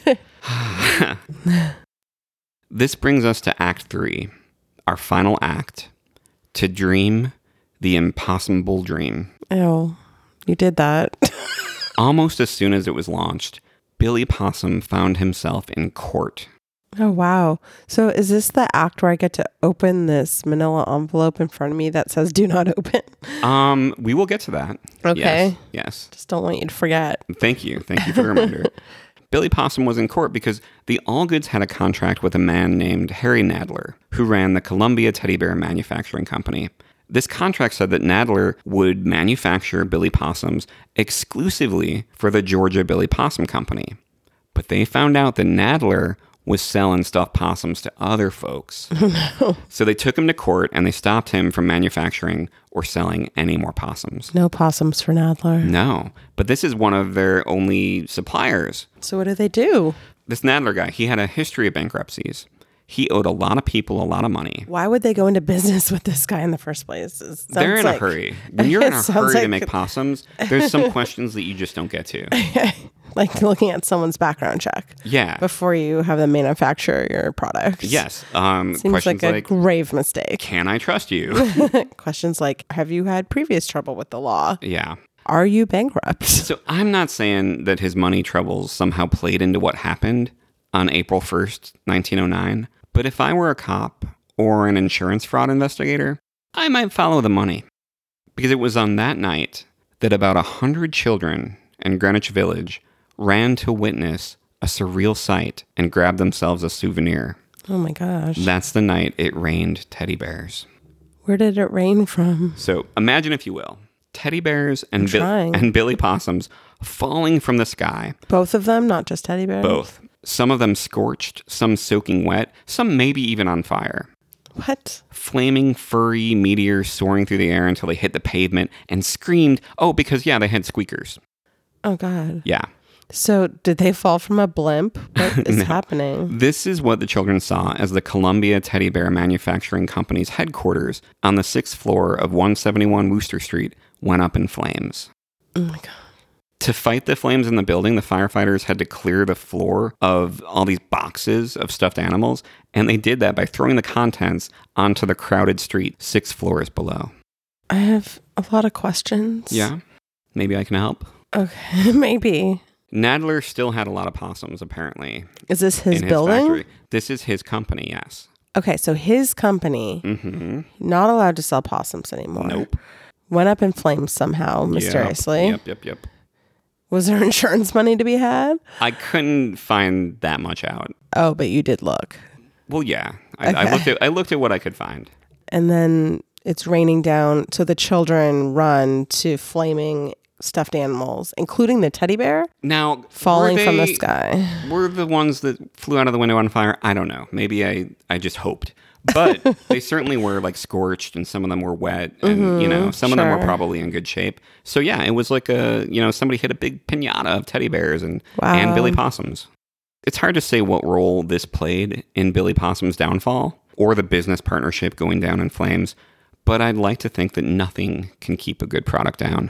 This brings us to Act Three, our final act, to dream the impossible dream. Oh, you did that. Almost as soon as it was launched, Billy Possum found himself in court. Oh, wow. So is this the act where I get to open this manila envelope in front of me that says do not open? Um, we will get to that. Okay. Yes. yes. Just don't want you to forget. Thank you. Thank you for the reminder. Billy Possum was in court because the Allgoods had a contract with a man named Harry Nadler, who ran the Columbia Teddy Bear Manufacturing Company. This contract said that Nadler would manufacture Billy Possums exclusively for the Georgia Billy Possum Company. But they found out that Nadler was selling stuffed possums to other folks. No. So they took him to court and they stopped him from manufacturing or selling any more possums. No possums for Nadler. No, but this is one of their only suppliers. So what do they do? This Nadler guy, he had a history of bankruptcies. He owed a lot of people a lot of money. Why would they go into business with this guy in the first place? It sounds They're in like, a hurry. When you're in it a sounds hurry to like- make possums, there's some questions that you just don't get to. like looking at someone's background check Yeah. before you have them manufacture your product. Yes. Um, Seems questions like a like, grave mistake. can I trust you? Questions like, have you had previous trouble with the law? Yeah. Are you bankrupt? So I'm not saying that his money troubles somehow played into what happened on April first, nineteen oh nine. But if I were a cop or an insurance fraud investigator, I might follow the money. Because it was on that night that about a hundred children in Greenwich Village ran to witness a surreal sight and grab themselves a souvenir. Oh my gosh. That's the night it rained teddy bears. Where did it rain from? So imagine, if you will, teddy bears and, Bi- trying. and Billy Possums falling from the sky. Both of them, not just teddy bears? Both. Some of them scorched, some soaking wet, some maybe even on fire. What? Flaming, furry meteors soaring through the air until they hit the pavement and screamed, oh, because, yeah, they had squeakers. Oh, God. Yeah. So did they fall from a blimp? What is No. happening? This is what the children saw as the Columbia Teddy Bear Manufacturing Company's headquarters on the sixth floor of one seventy-one Wooster Street went up in flames. Oh, my God. To fight the flames in the building, the firefighters had to clear the floor of all these boxes of stuffed animals, and they did that by throwing the contents onto the crowded street six floors below. I have a lot of questions. Yeah, maybe I can help. Okay, maybe. Nadler still had a lot of possums, apparently. Is this his in building? His factory. This is his company, yes. Okay, so his company, Mm-hmm. not allowed to sell possums anymore. Nope. Went up in flames somehow, mysteriously. Yep, yep, yep. Was there insurance money to be had? I couldn't find that much out. Oh, but you did look. Well, yeah. I, I Okay. looked at I looked at what I could find. And then it's raining down, so the children run to flaming stuffed animals, including the teddy bear, Now, falling were from the they- sky. Were the ones that flew out of the window on fire? I don't know. Maybe I, I just hoped. But they certainly were like scorched, and some of them were wet, and you know, some of them were sure. probably in good shape. So yeah, it was like a, you know, somebody hit a big piñata of teddy bears and Wow. and Billy Possums. It's hard to say what role this played in Billy Possum's downfall or the business partnership going down in flames, but I'd like to think that nothing can keep a good product down.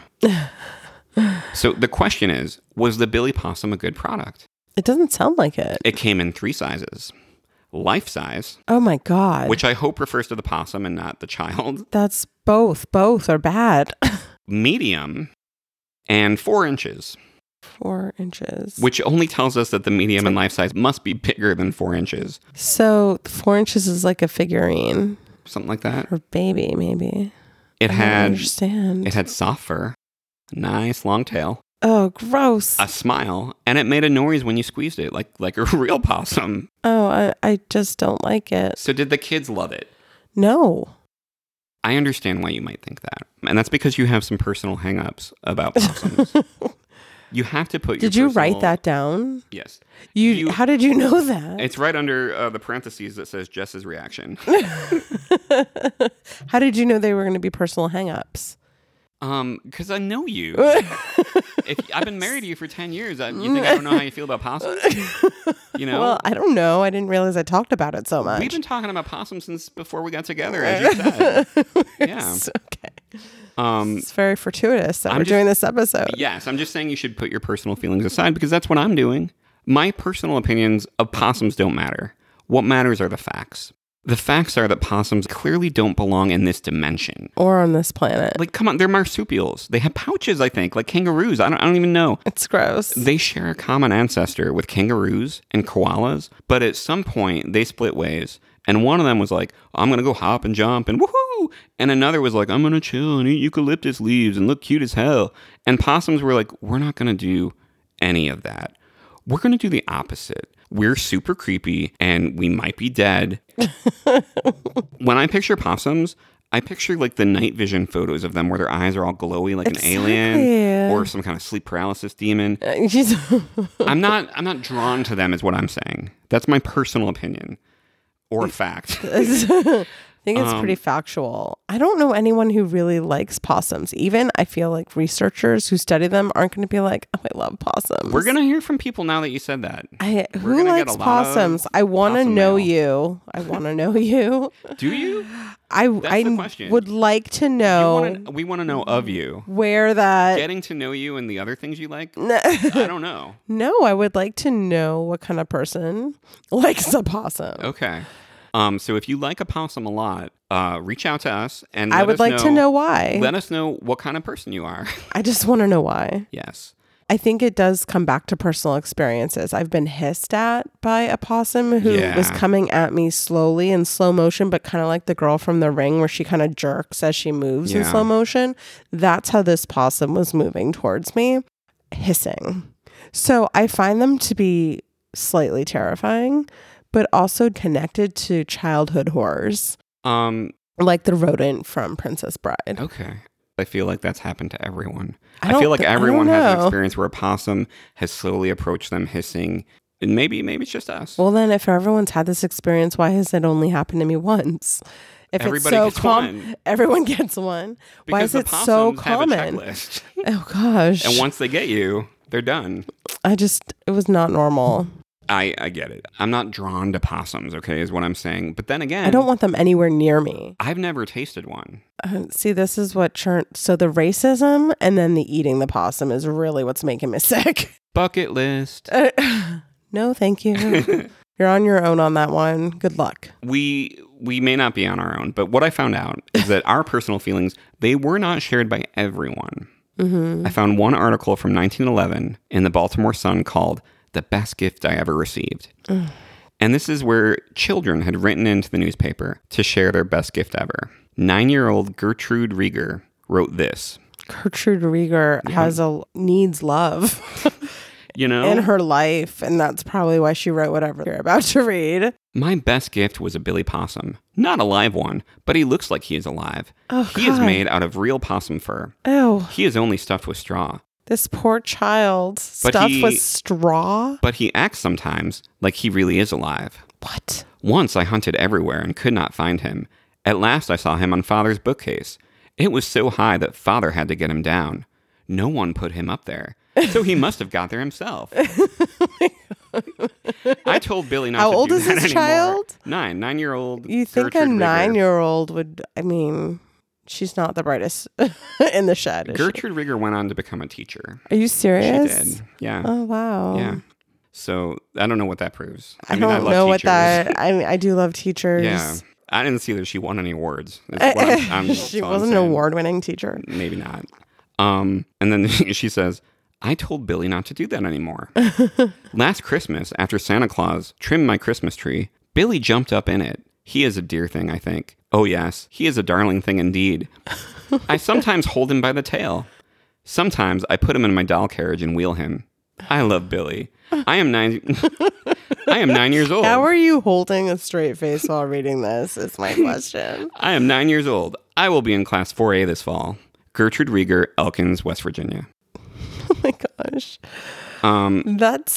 So the question is, was the Billy Possum a good product? It doesn't sound like it. It came in three sizes. Life size, Oh my God. which I hope refers to the possum and not the child. That's both. Both are bad. Medium, and four inches, Four inches. which only tells us that the medium and life size must be bigger than four inches. So four inches is like a figurine Something like that. or baby, maybe. It I don't had understand. it had soft fur, nice long tail, Oh, gross. a smile, and it made a noise when you squeezed it, like like a real possum. oh, I, I just don't like it. So did the kids love it? No. I understand why you might think that. And that's because you have some personal hang-ups about possums. You have to put your Did you personal- write that down? Yes. You, You- how did you know that? It's right under uh, the parentheses that says Jess's reaction. How did you know they were going to be personal hang-ups? Um, because I know you. if I've been married to you for ten years, I, you think I don't know how you feel about possums? You know? Well, I don't know. I didn't realize I talked about it so much. We've been talking about possums since before we got together, as you said. Yeah. Okay. Um, it's very fortuitous that I'm we're just- doing this episode. yes, I'm just saying you should put your personal feelings aside because that's what I'm doing. My personal opinions of possums don't matter. What matters are the facts. The facts are that possums clearly don't belong in this dimension. Or on this planet. Like, come on, they're marsupials. They have pouches, I think, like kangaroos. I don't, I don't even know. It's gross. They share a common ancestor with kangaroos and koalas, but at some point they split ways. And one of them was like, I'm going to go hop and jump and woohoo. And another was like, I'm going to chill and eat eucalyptus leaves and look cute as hell. And possums were like, we're not going to do any of that. We're going to do the opposite. We're super creepy and we might be dead. When I picture possums, I picture like the night vision photos of them where their eyes are all glowy like Exactly. an alien or some kind of sleep paralysis demon. I'm not I'm not drawn to them is what I'm saying. That's my personal opinion or fact. I think it's Um, pretty factual. I don't know anyone who really likes possums. Even I feel like researchers who study them aren't going to be like, oh, I love possums. We're going to hear from people now that you said that. I, We're who gonna get likes a lot of possums? I want to possum know mail. you. I want to know you. Do you? I That's I the question. would like to You know wanna, we want to know of you. where that. Getting to know you and the other things you like? I don't know. No, I would like to know what kind of person likes a possum. Okay. Um, so if you like a possum a lot, uh, reach out to us and I let would us like to know why. Let us know what kind of person you are. I just want to know why. Yes. I think it does come back to personal experiences. I've been hissed at by a possum who Yeah. was coming at me slowly in slow motion, but kind of like the girl from The Ring where she kind of jerks as she moves in Yeah. slow motion. That's how this possum was moving towards me, hissing. So I find them to be slightly terrifying, but also connected to childhood horrors, Um, like the rodent from Princess Bride. okay. I feel like that's happened to everyone. I I, don't feel like thi- I don't everyone has an know. experience where a possum has slowly approached them hissing. And maybe maybe it's just us. Well, then, if everyone's had this experience, why has it only happened to me once? If Everybody it's so gets common, one. everyone gets one. why because is it the so possums have a common? checklist. Oh gosh, And once they get you, they're done. I just it was not normal. I, I get it. I'm not drawn to possums, okay, is what I'm saying. But then again, I don't want them anywhere near me. I've never tasted one. Uh, see, this is what churn. So the racism and then the eating the possum is really what's making me sick. Bucket list. Uh, no, thank you. You're on your own on that one. Good luck. we we may not be on our own, but what I found out is that our personal feelings, they were not shared by everyone. Mm-hmm. I found one article from nineteen eleven in the Baltimore Sun called "The Best Gift I Ever Received." Mm. And this is where children had written into the newspaper to share their best gift ever. Nine-year-old Gertrude Rieger wrote this. Gertrude Rieger has a needs love. You know, in her life, and that's probably why she wrote whatever you're about to read. my best gift was a Billy Possum. Not a live one, but he looks like he is alive. Oh, he is God. made out of real possum fur. Ew, He is only stuffed with straw. this poor child But stuffed he- with straw. But he acts sometimes like he really is alive. What? Once I hunted everywhere and could not find him. At last I saw him on Father's bookcase. It was so high that Father had to get him down. No one put him up there, so he must have got there himself. I told Billy not How to old do is that this anymore. child? Nine, nine-year-old. You think Gertrude a Rieger. nine-year-old would? I mean, she's not the brightest in the shed. Is she? Gertrude Rieger went on to become a teacher. Are you She serious? did. Yeah. Oh wow. Yeah. So I don't know what that proves. I, mean, don't I love know what teachers. that. I mean, I do love teachers. Yeah. I didn't see that she won any awards. That's what I'm- I'm- she that's all I'm was an saying. award-winning teacher. Maybe not. Um, and then she says, I told Billy not to do that anymore. Last Christmas, after Santa Claus trimmed my Christmas tree, Billy jumped up in it. He is a dear thing, I think. Oh, yes, he is a darling thing indeed. I sometimes hold him by the tail. Sometimes I put him in my doll carriage and wheel him. I love Billy. I am nine. I am nine years old. How are you holding a straight face while reading this? Is my question. I am nine years old. I will be in class four A this fall. Gertrude Rieger, Elkins, West Virginia. Oh my gosh. Um, That's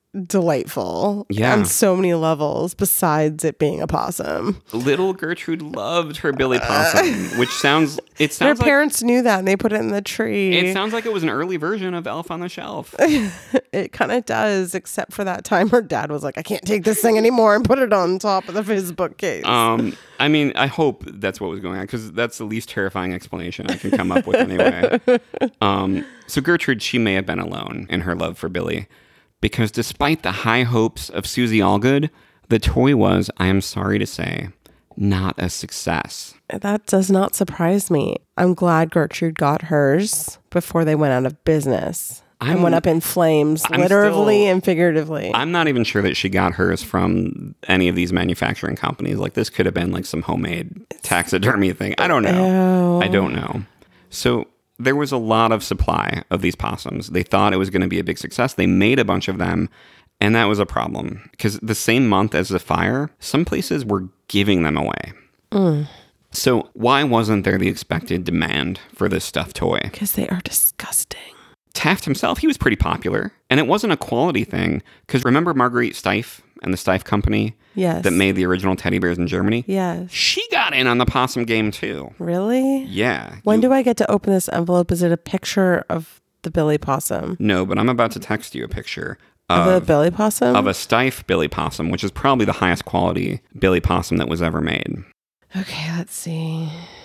delightful Yeah. on so many levels besides it being a possum. Little Gertrude loved her Billy Possum, which sounds, it Their sounds like, parents knew that and they put it in the tree. it sounds like it was an early version of Elf on the Shelf. It kind of does, except for that time her dad was like, I can't take this thing anymore, and put it on top of the, his bookcase. Um, I mean, I hope that's what was going on, because that's the least terrifying explanation I can come up with anyway. Um, so Gertrude, she may have been alone in her love for Billy, because despite the high hopes of Susie Allgood, the toy was, I am sorry to say, not a success. That does not surprise me. I'm glad Gertrude got hers before they went out of business. I'm- and went up in flames, I'm literally still- and figuratively. I'm not even sure that she got hers from any of these manufacturing companies. Like, this could have been like some homemade taxidermy thing. I don't know. Ew. I don't know. So there was a lot of supply of these possums. They thought it was going to be a big success. They made a bunch of them, and that was a problem. Because the same month as the fire, some places were giving them away. Mm. So why wasn't there the expected demand for this stuffed toy? Because they are disgusting. Taft himself, he was pretty popular. And it wasn't a quality thing. Because remember Marguerite Steiff and the Steiff Company Yes. that made the original teddy bears in Germany? Yes. She got in on the possum game too. Really? Yeah. When You- do I get to open this envelope? Is it a picture of the Billy Possum? No, but I'm about to text you a picture Of of, the Billy Possum? of a Steiff Billy Possum, which is probably the highest quality Billy Possum that was ever made. Okay, let's see.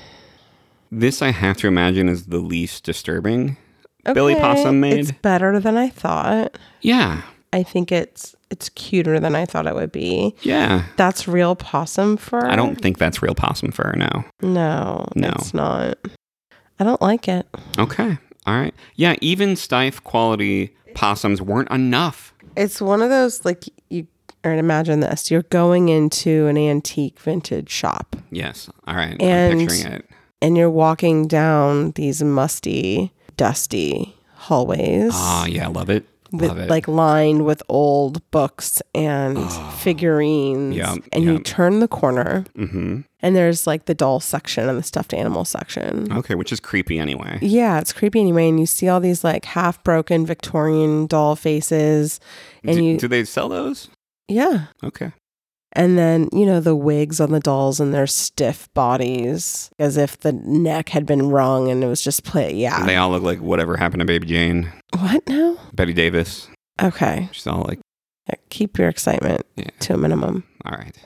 This, I have to imagine, is the least disturbing Billy Okay, Possum made. It's better than I thought. Yeah. I think it's it's cuter than I thought it would be. Yeah. That's real possum fur? I don't think that's real possum fur, no. No, No. it's not. I don't like it. Okay. All right. Yeah, even Steiff quality possums weren't enough. It's one of those, like, you or imagine this. You're going into an antique vintage shop Yes. All right. And- I'm picturing it. and you're walking down these musty, dusty hallways. Oh, yeah. Love it. with, Love it. like lined with old books and figurines. Yep, and you yep. turn the corner Mm-hmm. and there's like the doll section and the stuffed animal section. Okay, which is creepy anyway. Yeah, it's creepy anyway. And you see all these like half broken Victorian doll faces. And do, you, do they sell those? yeah. Okay. And then, you know, the wigs on the dolls and their stiff bodies as if the neck had been wrung and it was just play. Yeah. They all look like whatever happened to Baby Jane. What now? Betty Davis. Okay. She's all like, Keep your excitement yeah. to a minimum. All right.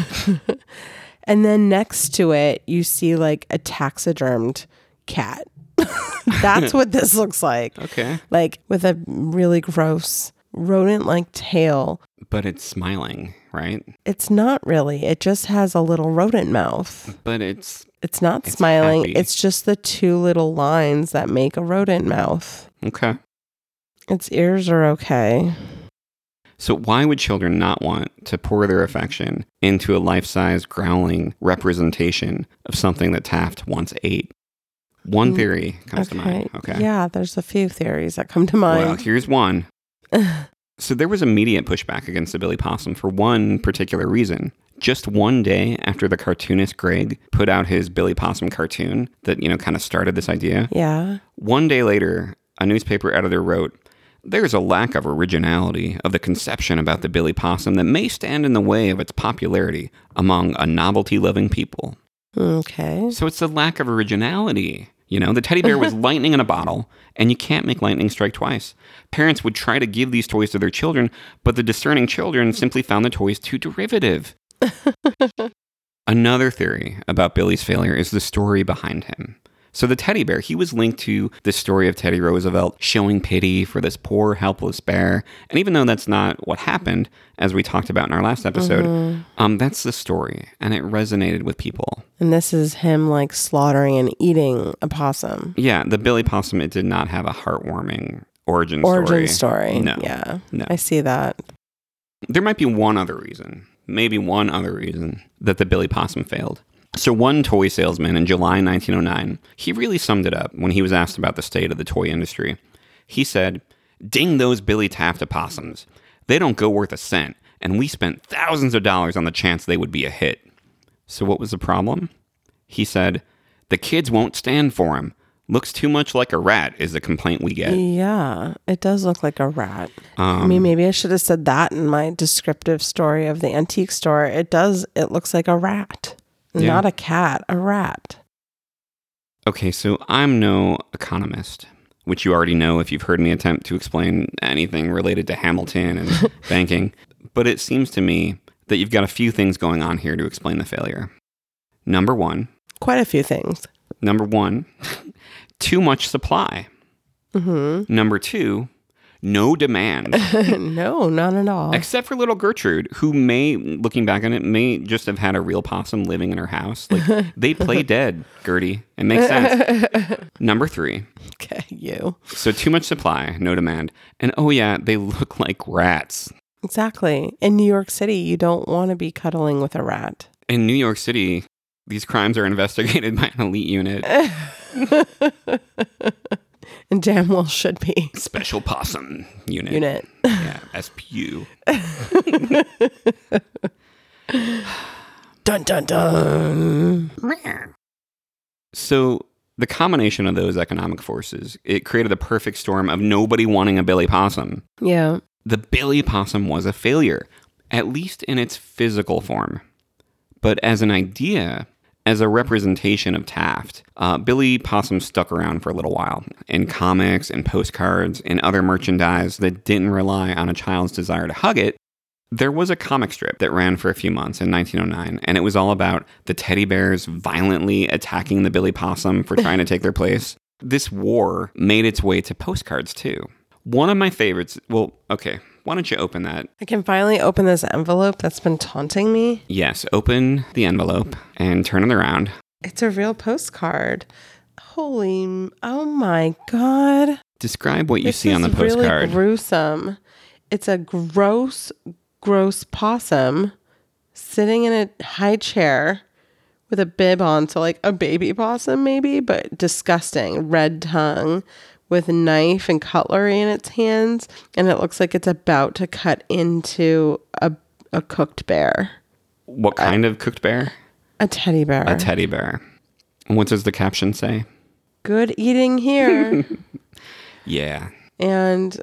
And then next to it, you see like a taxidermed cat. That's what this looks like. Okay. Like with a really gross rodent like tail. But it's smiling, right? It's not really. It just has a little rodent mouth. But it's It's not It's smiling. happy. It's just the two little lines that make a rodent mouth. okay. Its ears are okay. So why would children not want to pour their affection into a life-size growling representation of something that Taft once ate? One theory comes to mind. Okay. Yeah, there's a few theories that come to mind. Well, here's one. So there was immediate pushback against the Billy Possum for one particular reason. Just one day after the cartoonist Greg put out his Billy Possum cartoon that, you know, kind of started this idea, Yeah. one day later, a newspaper editor wrote, "There's a lack of originality of the conception about the Billy Possum that may stand in the way of its popularity among a novelty-loving people." Okay. So it's a lack of originality. You know, the teddy bear was lightning in a bottle, and you can't make lightning strike twice. Parents would try to give these toys to their children, but the discerning children simply found the toys too derivative. Another theory about Billy's failure is the story behind him. So the teddy bear, he was linked to the story of Teddy Roosevelt showing pity for this poor, helpless bear. And even though that's not what happened, as we talked about in our last episode, Mm-hmm. um, that's the story. And it resonated with people. And this is him like slaughtering and eating a possum. Yeah, the Billy Possum, it did not have a heartwarming origin story. Origin story. No. Yeah. No. I see that. There might be one other reason, maybe one other reason, that the Billy Possum failed. So one toy salesman in July nineteen oh nine, he really summed it up when he was asked about the state of the toy industry. He said, "Ding those Billy Taft opossums. They don't go worth a cent, and we spent thousands of dollars on the chance they would be a hit." So what was the problem? He said, "The kids won't stand for 'em. Looks too much like a rat is the complaint we get. Yeah, it does look like a rat. Um, I mean, maybe I should have said that in my descriptive story of the antique store. It does. It looks like a rat, Yeah. not a cat, a rat. Okay, so I'm no economist, which you already know if you've heard me attempt to explain anything related to Hamilton and banking. But it seems to me that you've got a few things going on here to explain the failure. Number one. Quite a few things. Number one, too much supply. Mm-hmm. Number two, no demand. No, not at all. Except for little Gertrude, who may, looking back on it, may just have had a real possum living in her house. Like, they play dead, Gertie. It makes sense. Number three. Okay, you. So too much supply, no demand. And oh yeah, they look like rats. Exactly. In New York City, you don't want to be cuddling with a rat. In New York City, these crimes are investigated by an elite unit. And damn well should be. Special Possum Unit. Unit. Yeah, S P U. Dun, dun, dun. So the combination of those economic forces, it created a perfect storm of nobody wanting a Billy Possum. Yeah. The Billy Possum was a failure, at least in its physical form. But as an idea, as a representation of Taft, uh, Billy Possum stuck around for a little while in comics and postcards and other merchandise that didn't rely on a child's desire to hug it. There was a comic strip that ran for a few months in nineteen oh nine, and it was all about the teddy bears violently attacking the Billy Possum for trying to take their place. This war made its way to postcards, too. One of my favorites, well, okay, why don't you open that? I can finally open this envelope that's been taunting me. Yes, open the envelope and turn it around. It's a real postcard. Holy, oh my God. Describe what you This see on the is really postcard. gruesome. It's a gross, gross possum sitting in a high chair with a bib on. So like a baby possum maybe, but disgusting. Red tongue with a knife and cutlery in its hands. And it looks like it's about to cut into a, a cooked bear. What kind of cooked bear? A teddy bear. A teddy bear. And what does the caption say? Good eating here. Yeah. And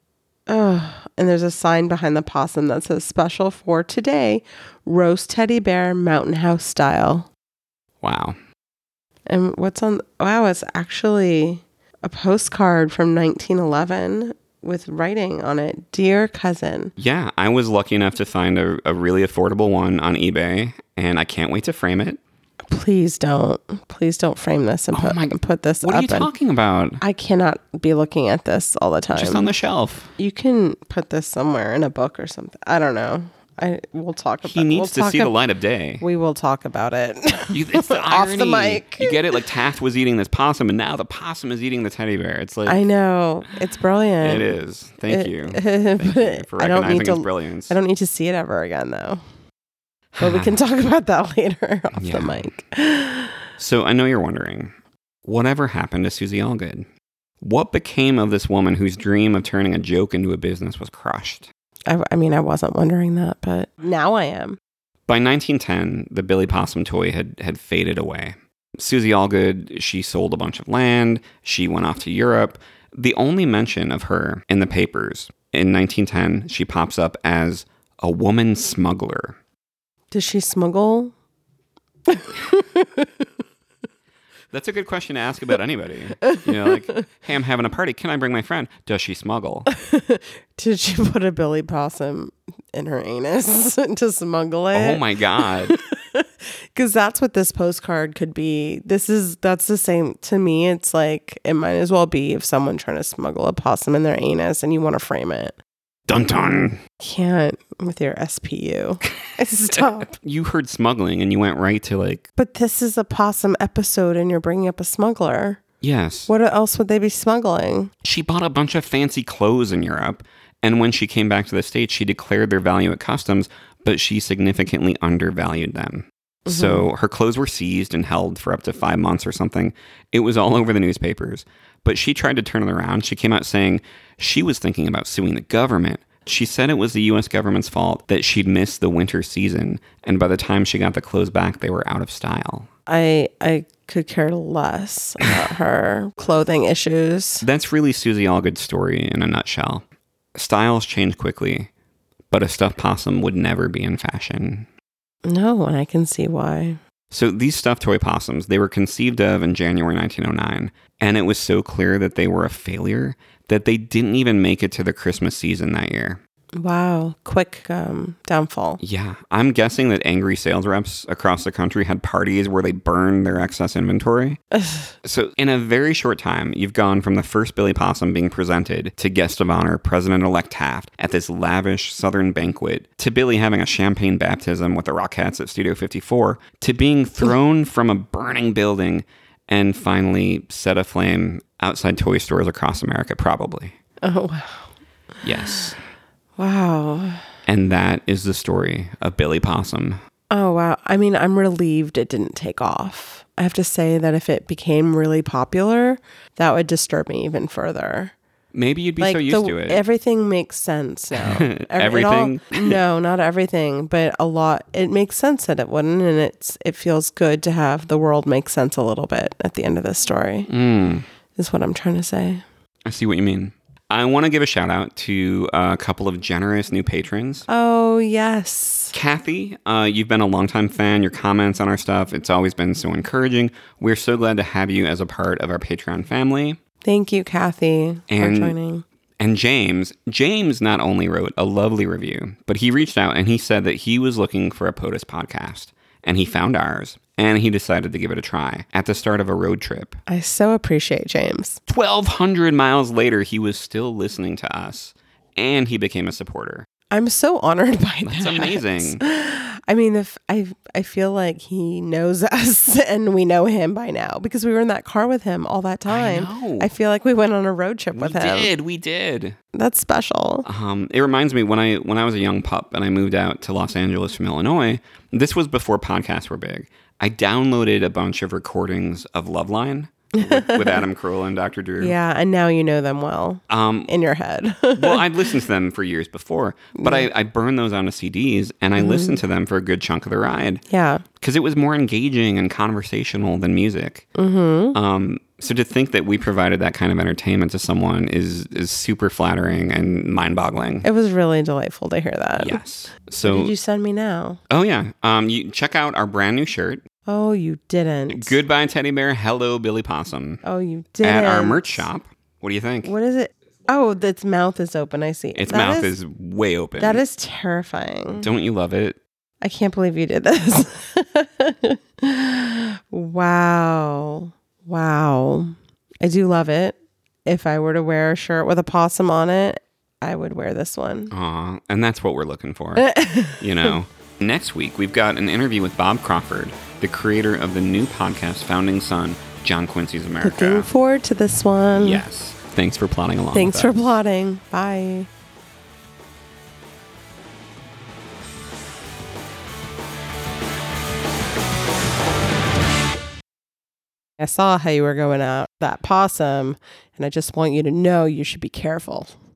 oh, and there's a sign behind the possum that says special for today, roast teddy bear mountain house style. Wow. And what's on, wow, it's actually a postcard from nineteen eleven with writing on it. Dear cousin. Yeah, I was lucky enough to find a, a really affordable one on eBay, and I can't wait to frame it. Please don't. Please don't frame this and Oh put, my- and put this What up. are you and- talking about? I cannot be looking at this all the time. Just on the shelf. You can put this somewhere in a book or something. I don't know. I we'll talk about. He needs we'll to talk see the ab- light of day. We will talk about it. You, it's the Off the irony. mic. You get it? Like Taft was eating this possum, and now the possum is eating the teddy bear. It's like I know it's brilliant. it is. Thank It- you. but Thank you for I don't recognizing need to. its brilliance. I don't need to see it ever again, though. But we can talk about that later off Yeah. the mic. So I know you're wondering, whatever happened to Susie Allgood? What became of this woman whose dream of turning a joke into a business was crushed? I, I mean, I wasn't wondering that, but now I am. By nineteen ten, the Billy Possum toy had, had faded away. Susie Allgood, she sold a bunch of land. She went off to Europe. The only mention of her in the papers in nineteen ten, she pops up as a woman smuggler. Does she smuggle? That's a good question to ask about anybody. You know, like, hey, I'm having a party. Can I bring my friend? Does she smuggle? Did she put a Billy Possum in her anus to smuggle it? Oh my God. Because that's what this postcard could be. This is, that's the same, to me, it's like, it might as well be if someone trying to smuggle a possum in their anus and you want to frame it. Dun dun. Can't with your S P U. Stop. You heard smuggling and you went right to like, But this is a possum episode and you're bringing up a smuggler. yes. What else would they be smuggling? She bought a bunch of fancy clothes in Europe. And when she came back to the States, she declared their value at customs, but she significantly undervalued them. Mm-hmm. So her clothes were seized and held for up to five months or something. It was all over the newspapers. But she tried to turn it around. She came out saying she was thinking about suing the government. She said it was the U S government's fault that she'd missed the winter season. And by the time she got the clothes back, they were out of style. I I could care less about her clothing issues. That's really Susie Allgood's story in a nutshell. Styles change quickly, but a stuffed possum would never be in fashion. No, and I can see why. So these stuffed toy possums, they were conceived of in January nineteen oh nine, and it was so clear that they were a failure that they didn't even make it to the Christmas season that year. Wow, quick um, downfall. Yeah, I'm guessing that angry sales reps across the country had parties where they burned their excess inventory. So in a very short time, you've gone from the first Billy Possum being presented to guest of honor President-elect Taft at this lavish Southern banquet, to Billy having a champagne baptism with the Rockettes at Studio fifty-four, to being thrown from a burning building and finally set aflame outside toy stores across America, probably. Oh, wow. Yes. Wow. And that is the story of Billy Possum. Oh, wow. I mean, I'm relieved it didn't take off. I have to say that if it became really popular, that would disturb me even further. Maybe you'd be like so used the, to it. Everything makes sense now. Every, Everything? All, no, not everything, but a lot. It makes sense that it wouldn't, and it's it feels good to have the world make sense a little bit at the end of this story, Mm. is what I'm trying to say. I see what you mean. I want to give a shout out to a couple of generous new patrons. Oh, yes. Kathy, uh, you've been a longtime fan. Your comments on our stuff, it's always been so encouraging. We're so glad to have you as a part of our Patreon family. Thank you, Kathy, And- for joining. And James, James not only wrote a lovely review, but he reached out and he said that he was looking for a POTUS podcast. And he found ours, and he decided to give it a try at the start of a road trip. I so appreciate James. twelve hundred miles later, he was still listening to us, and he became a supporter. I'm so honored by that. That's amazing. I mean, if I I feel like he knows us and we know him by now because we were in that car with him all that time. I know. I feel like we went on a road trip with we him. did, we did. That's special. Um, it reminds me when I when I was a young pup and I moved out to Los Angeles from Illinois. This was before podcasts were big. I downloaded a bunch of recordings of Loveline with, with Adam Carolla and Doctor Drew. Yeah, and now you know them well Um, in your head. well, I'd listened to them for years before, but I, I burned those onto C Ds and I listened to them for a good chunk of the ride. Yeah. Because it was more engaging and conversational than music. Mm-hmm. Um, so to think that we provided that kind of entertainment to someone is is super flattering and mind-boggling. It was really delightful to hear that. Yes. What So, did you send me now? oh yeah, um, you check out our brand new shirt. Oh, you didn't. Goodbye, Teddy Bear. Hello, Billy Possum. Oh, you didn't. At our merch shop. What do you think? What is it? Oh, its mouth is open. I see. Its That mouth is, way open. That is terrifying. Don't you love it? I can't believe you did this. Wow. Wow. I do love it. If I were to wear a shirt with a possum on it, I would wear this one. Aw, and that's what we're looking for. You know. Next week, we've got an interview with Bob Crawford, the creator of the new podcast Founding Son, John Quincy's America. Looking forward to this one. Yes. Thanks for plotting along. Thanks with for us. plotting. Bye. I saw how you were going out that possum, and I just want you to know you should be careful.